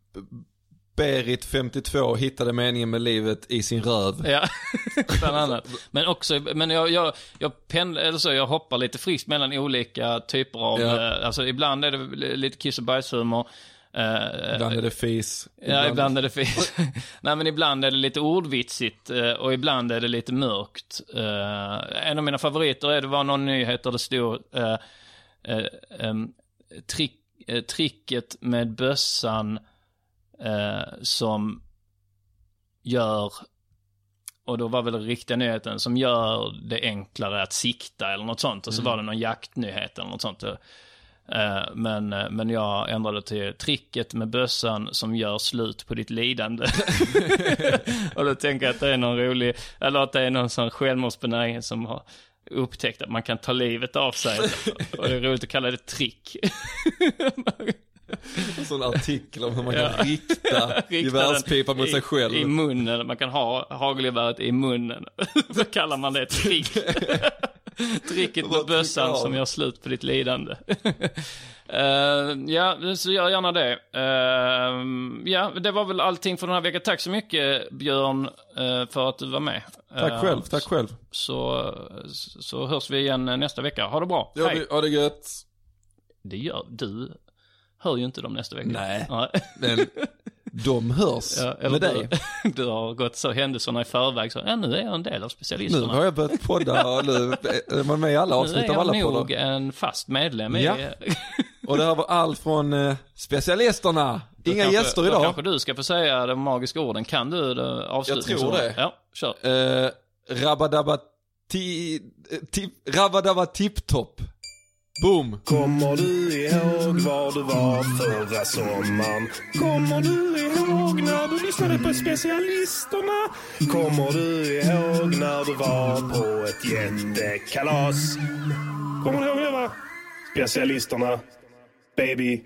Berit femtiotvå hittade meningen med livet i sin röv. Ja, bland annat. Men också, men jag, jag, jag, pendlar, eller så, jag hoppar lite friskt mellan olika typer av, ja. eh, alltså ibland är det lite kiss- och bajshumor. Eh, ibland är det fis. Ibland... Ja, ibland är det fis. Nej, men ibland är det lite ordvitsigt eh, och ibland är det lite mörkt. Eh, en av mina favoriter är det var någon nyhet där det stod eh, eh, eh, trick, eh, tricket med bössan Eh, som gör, och då var väl riktiga nyheten som gör det enklare att sikta eller något sånt, och så mm. var det någon jaktnyhet eller något sånt. Eh, men, men jag ändrade till tricket med bössan som gör slut på ditt lidande. Och då tänker jag att det är någon rolig, eller att det är någon sån självmordsbenägen som har upptäckt att man kan ta livet av sig. Och det är roligt att kalla det trick. En sån artikel om hur man kan ja. rikta gevärspipan mot sig själv. I, I munnen, man kan ha hagelgeväret i munnen. Så kallar man det ett trick. Tricket med bössan som gör slut på ditt lidande. uh, ja, så gör gärna det. Uh, ja, det var väl allting för den här veckan. Tack så mycket, Björn, uh, för att du var med. Tack uh, själv, tack själv. Så, så hörs vi igen nästa vecka. Ha det bra. Ja, Hej. Ha det gött. Det gör du. Hör ju inte dem nästa vecka. Nej, men de hörs ja, eller med du, dig. Du har gått så händelserna i förväg så, ja, nu är jag en del av specialisterna. Nu har jag börjat podda och nu är man med i alla avsnitt av alla poddar. Nu är jag nog en fast medlem. Ja. I... Och det här var allt från uh, specialisterna. Inga kanske, gäster idag. Kanske du ska få säga de magiska orden. Kan du det avslutningsorden? Jag tror det. Ja, kör. Uh, rabadabba ti, ti, rabadabba tipptopp. Boom. Kommer du ihåg var du var förra sommaren? Kommer du ihåg när du lyssnade på specialisterna? Kommer du ihåg när du var på ett jättekalas? Kommer du ihåg det, va? Specialisterna, baby.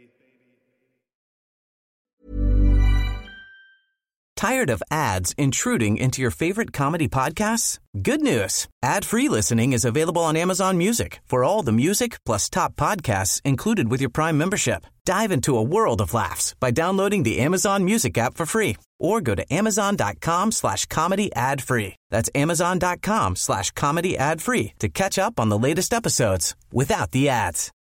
Tired of ads intruding into your favorite comedy podcasts? Good news. Ad-free listening is available on Amazon Music for all the music plus top podcasts included with your Prime membership. Dive into a world of laughs by downloading the Amazon Music app for free or go to amazon.com slash comedy ad free. That's amazon.com slash comedy ad free to catch up on the latest episodes without the ads.